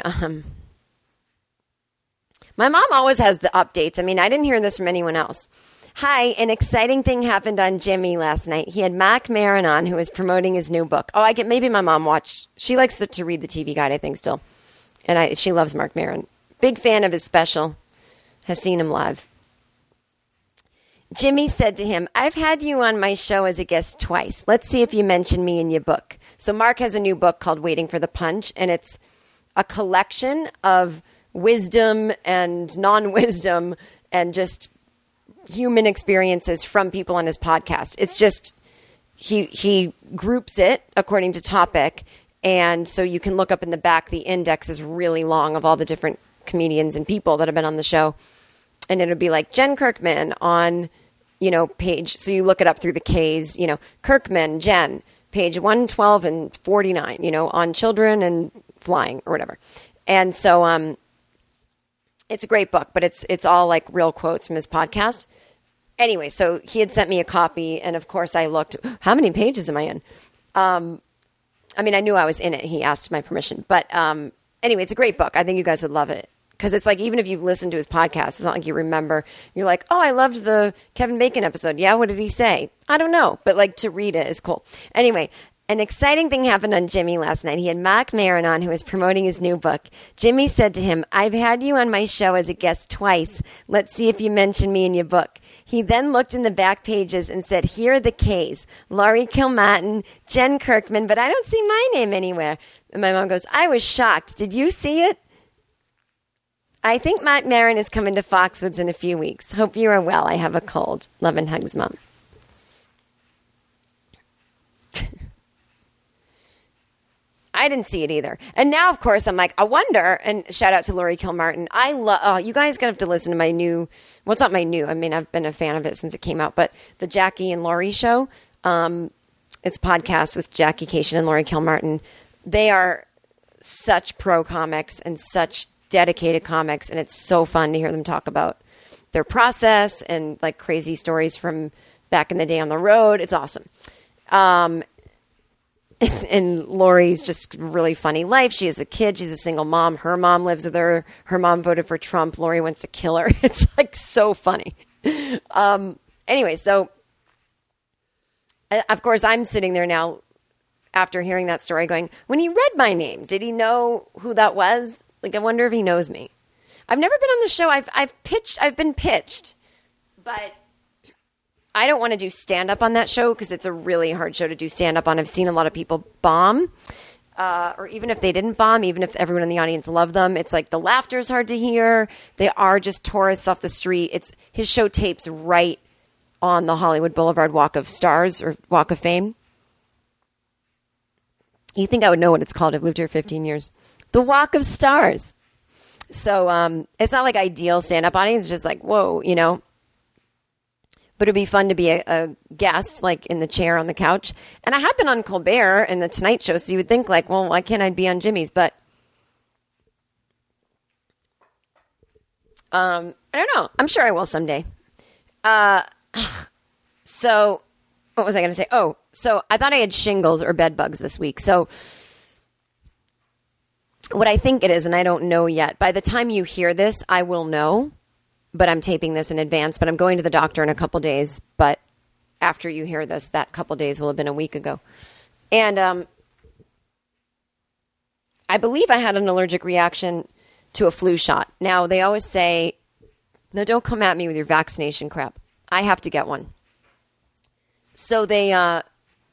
my mom always has the updates. I mean, I didn't hear this from anyone else. Hi, an exciting thing happened on Jimmy last night. He had Marc Maron on, who is promoting his new book. Oh, maybe my mom watched. She likes to read the TV Guide, I think, still. And she loves Marc Maron. Big fan of his special. Has seen him live. Jimmy said to him, I've had you on my show as a guest twice. Let's see if you mention me in your book. So Mark has a new book called Waiting for the Punch, and it's a collection of wisdom and non-wisdom and just human experiences from people on his podcast. It's just, he groups it according to topic, and so you can look up in the back. The index is really long of all the different comedians and people that have been on the show. And it'll be like Jen Kirkman on, page. So you look it up through the K's, Kirkman, Jen, page 112 and 49, on children and flying or whatever. And so it's a great book, but it's all like real quotes from his podcast. Anyway, so he had sent me a copy. And of course I looked, how many pages am I in? I mean, I knew I was in it. He asked my permission. But anyway, it's a great book. I think you guys would love it. Because it's like, even if you've listened to his podcast, it's not like you remember. You're like, oh, I loved the Kevin Bacon episode. Yeah, what did he say? I don't know. But like, to read it is cool. Anyway, an exciting thing happened on Jimmy last night. He had Marc Maron on, who was promoting his new book. Jimmy said to him, I've had you on my show as a guest twice. Let's see if you mention me in your book. He then looked in the back pages and said, here are the K's. Laurie Kilmartin, Jen Kirkman, but I don't see my name anywhere. And my mom goes, I was shocked. Did you see it? I think Marc Maron is coming to Foxwoods in a few weeks. Hope you are well. I have a cold. Love and hugs, Mom. I didn't see it either. And now, of course, I'm like, I wonder, and shout out to Laurie Kilmartin. I love, you guys going to have to listen to my new, well, it's not my new, I mean, I've been a fan of it since it came out, but the Jackie and Laurie show, it's a podcast with Jackie Cation and Laurie Kilmartin. They are such pro comics and such dedicated comics, and it's so fun to hear them talk about their process and like crazy stories from back in the day on the road. It's awesome. And Laurie's just really funny life. She has a kid. She's a single mom. Her mom lives with her. Her mom voted for Trump. Laurie wants to kill her. It's like so funny. Anyway, so of course I'm sitting there now after hearing that story going, when he read my name, did he know who that was? Like, I wonder if he knows me. I've never been on the show. I've been pitched But I don't want to do stand-up on that show because it's a really hard show to do stand-up on. I've seen a lot of people bomb. Or even if they didn't bomb, even if everyone in the audience loved them, it's like the laughter is hard to hear. They are just tourists off the street. It's his show tapes right on the Hollywood Boulevard Walk of Stars or Walk of Fame. You think I would know what it's called? I've lived here 15 years. The Walk of Stars. So it's not like ideal stand-up audience. It's just like, whoa, you know. But it'd be fun to be a guest, like in the chair on the couch. And I have been on Colbert and the Tonight Show, so you would think like, well, why can't I be on Jimmy's? But I don't know. I'm sure I will someday. So what was I going to say? Oh, so I thought I had shingles or bed bugs this week. So what I think it is, and I don't know yet, by the time you hear this, I will know. But I'm taping this in advance, but I'm going to the doctor in a couple days. But after you hear this, that couple days will have been a week ago. And I believe I had an allergic reaction to a flu shot. Now, they always say, no, don't come at me with your vaccination crap. I have to get one. So they always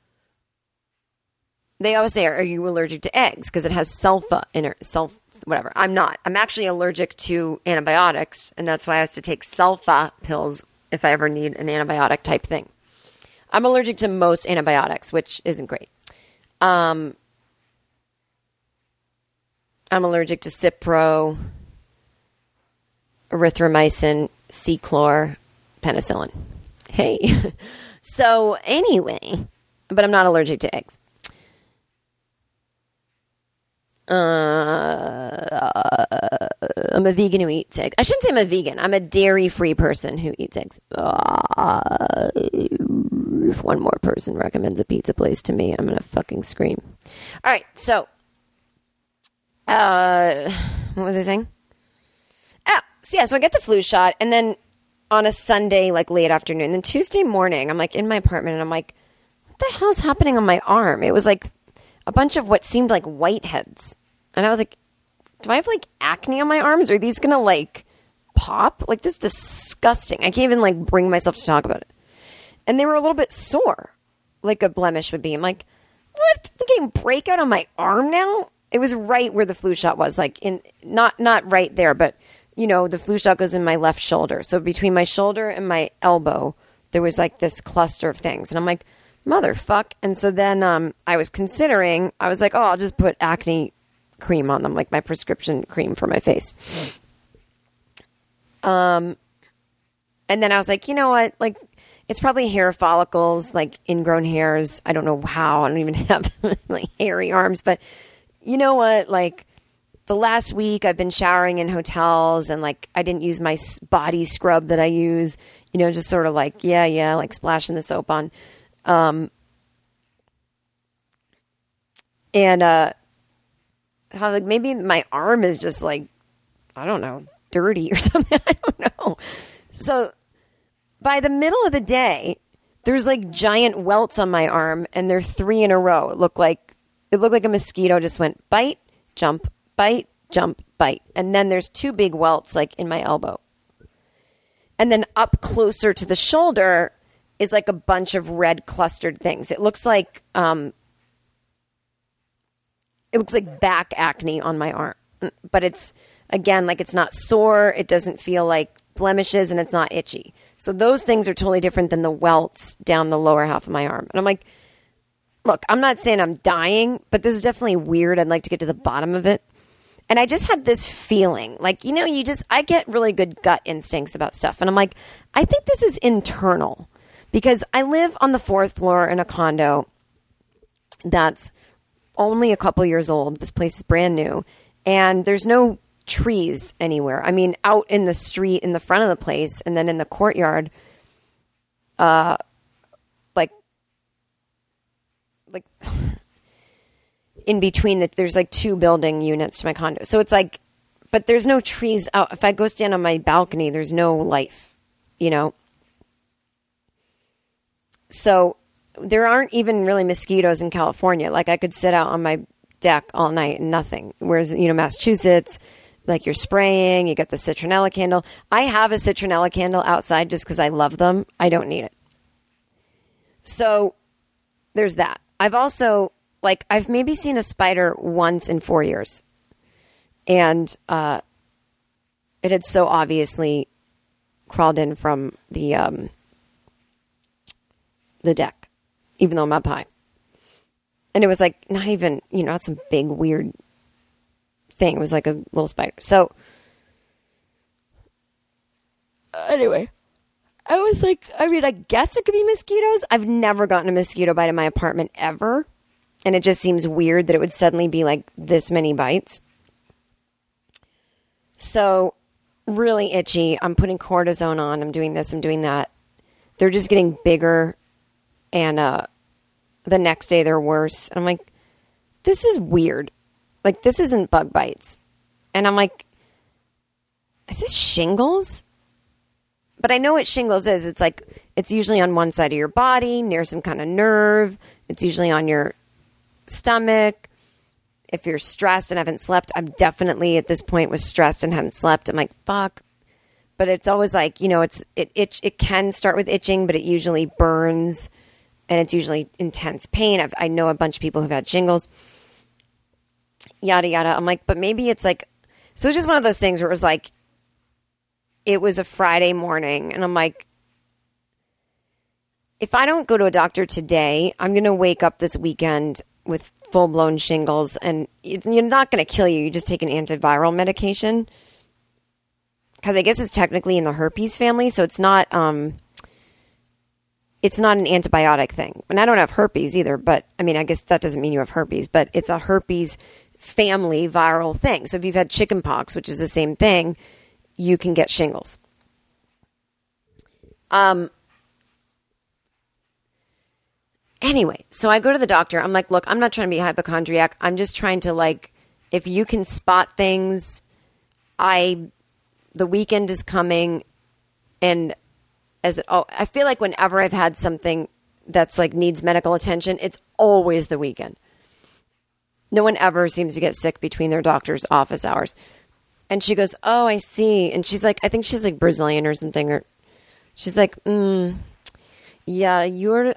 say, are you allergic to eggs? Because it has sulfa in it, whatever. I'm not. I'm actually allergic to antibiotics, and that's why I have to take sulfa pills if I ever need an antibiotic type thing. I'm allergic to most antibiotics, which isn't great. I'm allergic to Cipro, erythromycin, C-chlor, penicillin. Hey. So anyway, but I'm not allergic to eggs. I'm a vegan who eats eggs. I shouldn't say I'm a vegan. I'm a dairy-free person who eats eggs. If one more person recommends a pizza place to me, I'm going to fucking scream. All right, so what was I saying? Oh, so yeah, so I get the flu shot, and then on a Sunday, like late afternoon, then Tuesday morning, I'm like in my apartment, and I'm like, what the hell's happening on my arm? It was like a bunch of what seemed like whiteheads. And I was like, do I have like acne on my arms? Are these going to like pop? Like this is disgusting. I can't even like bring myself to talk about it. And they were a little bit sore, like a blemish would be. I'm like, what? I'm getting breakout on my arm now? It was right where the flu shot was, like in not right there, but you know, the flu shot goes in my left shoulder. So between my shoulder and my elbow, there was like this cluster of things. And I'm like, motherfuck. And so then I was like, oh, I'll just put acne cream on them, like my prescription cream for my face. And then I was like, you know what? Like, it's probably hair follicles, like ingrown hairs. I don't know how. I don't even have like hairy arms. But you know what? Like, the last week I've been showering in hotels and like I didn't use my body scrub that I use, you know, just sort of like, yeah, like splashing the soap on. And I was like, maybe my arm is just like, I don't know, dirty or something. I don't know. So by the middle of the day, there's like giant welts on my arm, and they're 3 in a row. It looked like a mosquito just went bite, jump, bite, jump, bite. And then there's 2 big welts like in my elbow. And then up closer to the shoulder is like a bunch of red clustered things. It looks like back acne on my arm. But it's, again, like it's not sore. It doesn't feel like blemishes, and it's not itchy. So those things are totally different than the welts down the lower half of my arm. And I'm like, look, I'm not saying I'm dying, but this is definitely weird. I'd like to get to the bottom of it. And I just had this feeling, like, you know, I get really good gut instincts about stuff. And I'm like, I think this is internal. Because I live on the 4th floor in a condo that's only a couple years old. This place is brand new. And there's no trees anywhere. I mean, out in the street in the front of the place, and then in the courtyard, like in between, there's like 2 building units to my condo. So it's like, but there's no trees out. If I go stand on my balcony, there's no life, you know? So there aren't even really mosquitoes in California. Like I could sit out on my deck all night and nothing. Whereas, you know, Massachusetts, like you're spraying, you get the citronella candle. I have a citronella candle outside just because I love them. I don't need it. So there's that. I've also, like, I've maybe seen a spider once in 4 years. And it had so obviously crawled in from the deck, even though I'm up high. And it was like not even, not some big weird thing. It was like a little spider. So anyway, I was like, I guess it could be mosquitoes. I've never gotten a mosquito bite in my apartment ever. And it just seems weird that it would suddenly be like this many bites. So really itchy. I'm putting cortisone on. I'm doing this. I'm doing that. They're just getting bigger. And the next day they're worse. And I'm like, this is weird. Like, this isn't bug bites. And I'm like, is this shingles? But I know what shingles is. It's like, it's usually on one side of your body, near some kind of nerve. It's usually on your stomach. If you're stressed and haven't slept, I'm definitely at this point was stressed and hadn't slept. I'm like, fuck. But it's always like, it can start with itching, but it usually burns. And it's usually intense pain. I know a bunch of people who've had shingles. Yada, yada. I'm like, but maybe it's like... So it's just one of those things where it was like... It was a Friday morning. And I'm like... If I don't go to a doctor today, I'm going to wake up this weekend with full-blown shingles. And you're not going to kill you. You just take an antiviral medication. Because I guess it's technically in the herpes family. So it's not... It's not an antibiotic thing. And I don't have herpes either, but I mean, I guess that doesn't mean you have herpes, but it's a herpes family viral thing. So if you've had chickenpox, which is the same thing, you can get shingles. Anyway, so I go to the doctor. I'm like, look, I'm not trying to be hypochondriac. I'm just trying to, like, if you can spot things, the weekend is coming, and I feel like whenever I've had something that's like needs medical attention, it's always the weekend. No one ever seems to get sick between their doctor's office hours. And she goes, oh, I see. And she's like, I think she's like Brazilian or something. Or she's like, yeah, you're,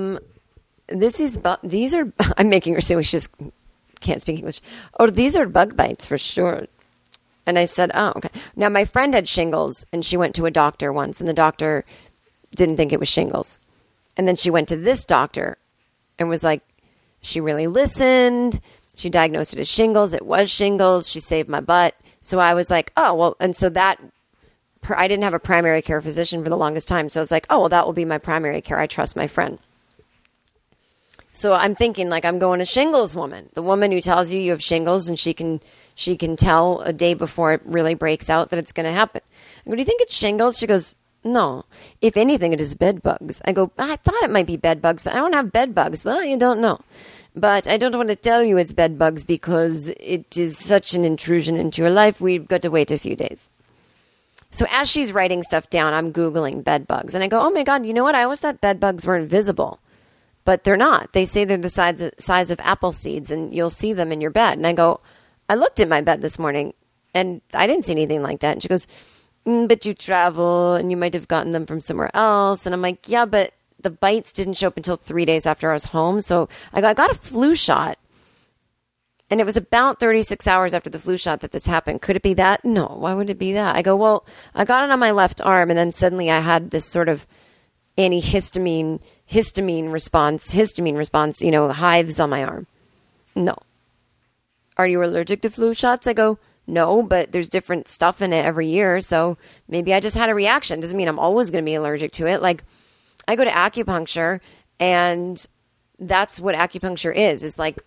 these are, I'm making her say, she just can't speak English. Oh, these are bug bites for sure. And I said, oh, okay. Now, my friend had shingles, and she went to a doctor once, and the doctor didn't think it was shingles. And then she went to this doctor and was like, she really listened. She diagnosed it as shingles. It was shingles. She saved my butt. So I was like, oh, well, and so that, I didn't have a primary care physician for the longest time. So I was like, oh, well, that will be my primary care. I trust my friend. So I'm thinking, like, I'm going to shingles woman, the woman who tells you have shingles, and she can tell a day before it really breaks out that it's going to happen. I go, do you think it's shingles? She goes, no. If anything, it is bed bugs. I go, I thought it might be bed bugs, but I don't have bed bugs. Well, you don't know. But I don't want to tell you it's bed bugs because it is such an intrusion into your life. We've got to wait a few days. So as she's writing stuff down, I'm Googling bed bugs. And I go, oh my God, you know what? I always thought bed bugs were invisible. But they're not. They say they're the size of apple seeds, and you'll see them in your bed. And I go, I looked at my bed this morning, and I didn't see anything like that. And she goes, but you travel, and you might have gotten them from somewhere else. And I'm like, yeah, but the bites didn't show up until 3 days after I was home. So I got a flu shot. And it was about 36 hours after the flu shot that this happened. Could it be that? No. Why would it be that? I go, well, I got it on my left arm, and then suddenly I had this sort of histamine response, hives on my arm. No. Are you allergic to flu shots? I go, no, but there's different stuff in it every year. So maybe I just had a reaction. Doesn't mean I'm always going to be allergic to it. Like, I go to acupuncture, and that's what acupuncture is like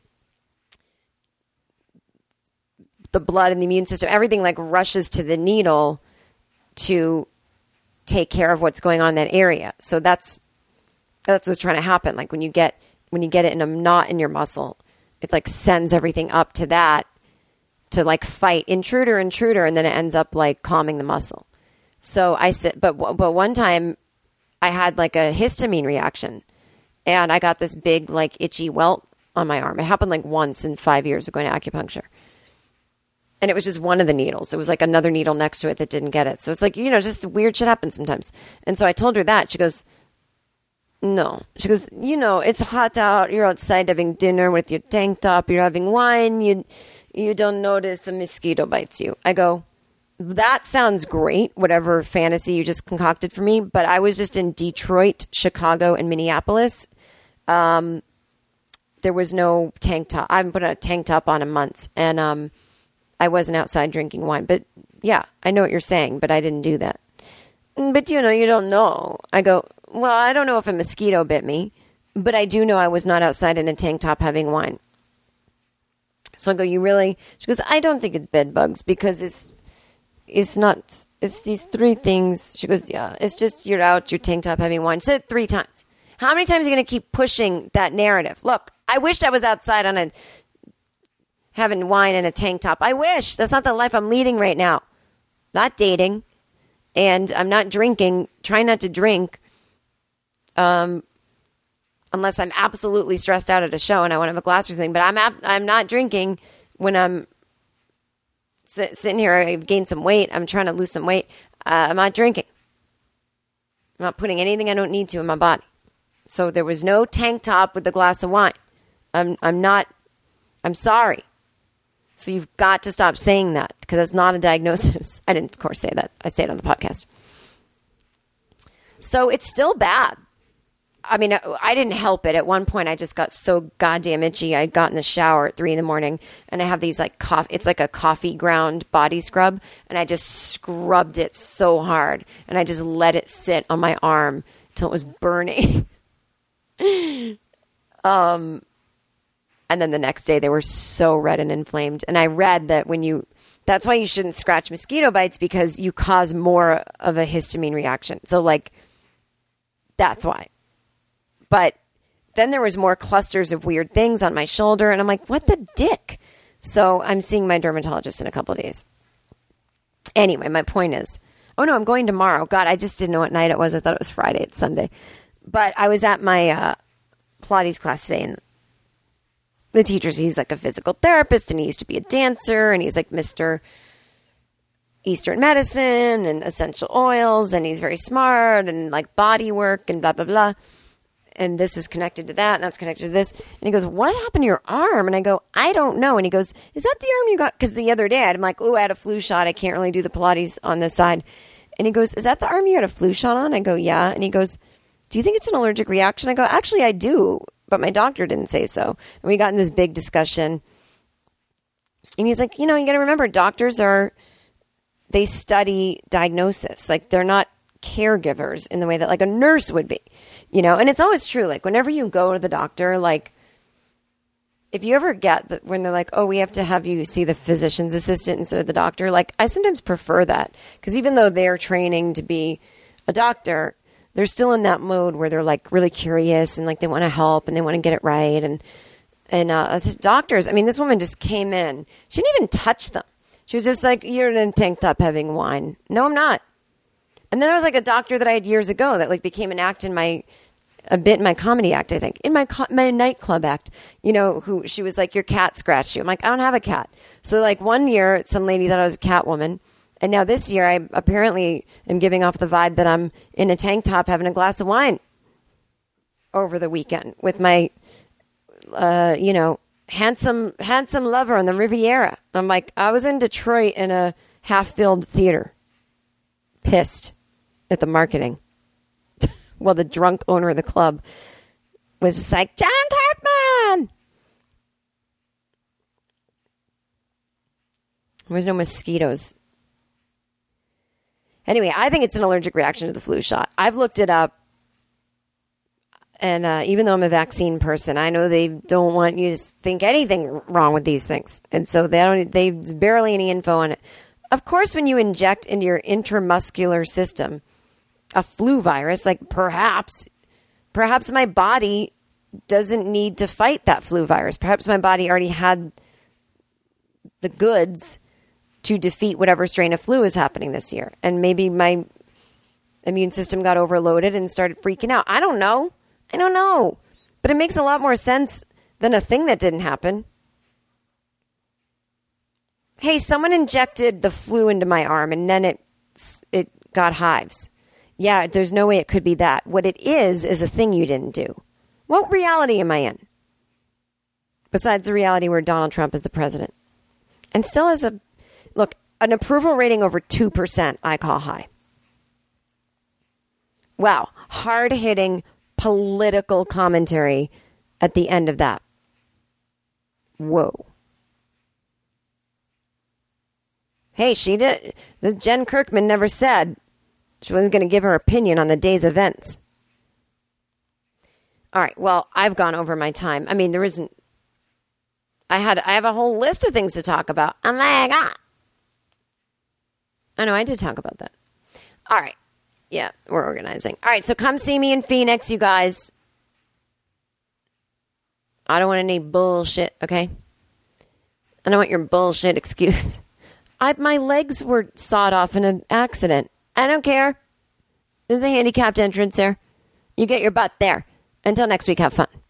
the blood and the immune system, everything like rushes to the needle to take care of what's going on in that area. So that's what's trying to happen. Like when you get it in a knot in your muscle, it like sends everything up to that to like fight intruder, and then it ends up like calming the muscle. So I sit, but one time I had like a histamine reaction, and I got this big like itchy welt on my arm. It happened like once in 5 years of going to acupuncture. And it was just one of the needles. It was like another needle next to it that didn't get it. So it's like, just weird shit happens sometimes. And so I told her that. She goes, no. She goes, it's hot out. You're outside having dinner with your tank top. You're having wine. You don't notice a mosquito bites you. I go, that sounds great, whatever fantasy you just concocted for me. But I was just in Detroit, Chicago, and Minneapolis. There was no tank top. I haven't put a tank top on in months. And I wasn't outside drinking wine. But yeah, I know what you're saying, but I didn't do that. But you don't know. I go, well, I don't know if a mosquito bit me, but I do know I was not outside in a tank top having wine. So I go, you really? She goes, I don't think it's bed bugs because it's not, it's these three things. She goes, yeah, it's just you're out, your tank top having wine. She said it 3 times. How many times are you going to keep pushing that narrative? Look, I wished I was outside having wine in a tank top. I wish. That's not the life I'm leading right now. Not dating. And I'm not drinking, trying not to drink. Unless I'm absolutely stressed out at a show and I want to have a glass or something. But I'm not drinking when I'm sitting here. I've gained some weight. I'm trying to lose some weight. I'm not drinking. I'm not putting anything I don't need to in my body. So there was no tank top with a glass of wine. I'm sorry. So you've got to stop saying that because that's not a diagnosis. I didn't, of course, say that. I say it on the podcast. So it's still bad. I mean, I didn't help it. At one point, I just got so goddamn itchy. I got in the shower at 3 a.m. and I have these it's like a coffee ground body scrub. And I just scrubbed it so hard. And I just let it sit on my arm till it was burning. And then the next day they were so red and inflamed. And I read that that's why you shouldn't scratch mosquito bites because you cause more of a histamine reaction. So that's why. But then there was more clusters of weird things on my shoulder. And I'm like, what the dick? So I'm seeing my dermatologist in a couple of days. Anyway, my point is, oh no, I'm going tomorrow. God, I just didn't know what night it was. I thought it was Friday. It's Sunday. But I was at my Pilates class today and the teacher, he's like a physical therapist and he used to be a dancer and he's like Mr. Eastern medicine and essential oils and he's very smart and like body work and blah, blah, blah. And this is connected to that and that's connected to this. And he goes, what happened to your arm? And I go, I don't know. And he goes, is that the arm you got? Because the other day I'm like, oh, I had a flu shot. I can't really do the Pilates on this side. And he goes, is that the arm you had a flu shot on? I go, yeah. And he goes, do you think it's an allergic reaction? I go, actually, I do. But my doctor didn't say so. And we got in this big discussion. And he's like, you got to remember, doctors they study diagnosis. Like, they're not caregivers in the way that, like, a nurse would be, And it's always true. Like, whenever you go to the doctor, like, if you ever get when they're like, oh, we have to have you see the physician's assistant instead of the doctor, like, I sometimes prefer that. Because even though they're training to be a doctor, they're still in that mode where they're like really curious and like they want to help and they want to get it right. And doctors, I mean, this woman just came in. She didn't even touch them. She was just like, you're in a tank top having wine. No, I'm not. And then there was like a doctor that I had years ago that like became an act in my comedy act, I think, in my nightclub act, who she was like, your cat scratched you. I'm like, I don't have a cat. So like one year, some lady thought I was a cat woman. And now this year, I apparently am giving off the vibe that I'm in a tank top having a glass of wine over the weekend with my, handsome lover on the Riviera. I'm like, I was in Detroit in a half-filled theater, pissed at the marketing. Well, the drunk owner of the club was just like, John Kirkman! There was no mosquitoes. Anyway, I think it's an allergic reaction to the flu shot. I've looked it up. And even though I'm a vaccine person, I know they don't want you to think anything wrong with they's barely any info on it. Of course, when you inject into your intramuscular system a flu virus, like perhaps my body doesn't need to fight that flu virus. Perhaps my body already had the goods to defeat whatever strain of flu is happening this year. And maybe my immune system got overloaded and started freaking out. I don't know. But it makes a lot more sense than a thing that didn't happen. hey, someone injected the flu into my arm and then it got hives. Yeah, there's no way it could be that. What it is a thing you didn't do. What reality am I in? Besides the reality where Donald Trump is the president. And still has an approval rating over 2%, I call high. Wow. Hard-hitting political commentary at the end of that. Whoa. Hey, Jen Kirkman never said she wasn't going to give her opinion on the day's events. All right, well, I've gone over my time. I mean, there isn't... I have a whole list of things to talk about. Oh my God. I know, I did talk about that. All right. Yeah, we're organizing. All right, so come see me in Phoenix, you guys. I don't want any bullshit, okay? I don't want your bullshit excuse. My legs were sawed off in an accident. I don't care. There's a handicapped entrance there. You get your butt there. Until next week, have fun.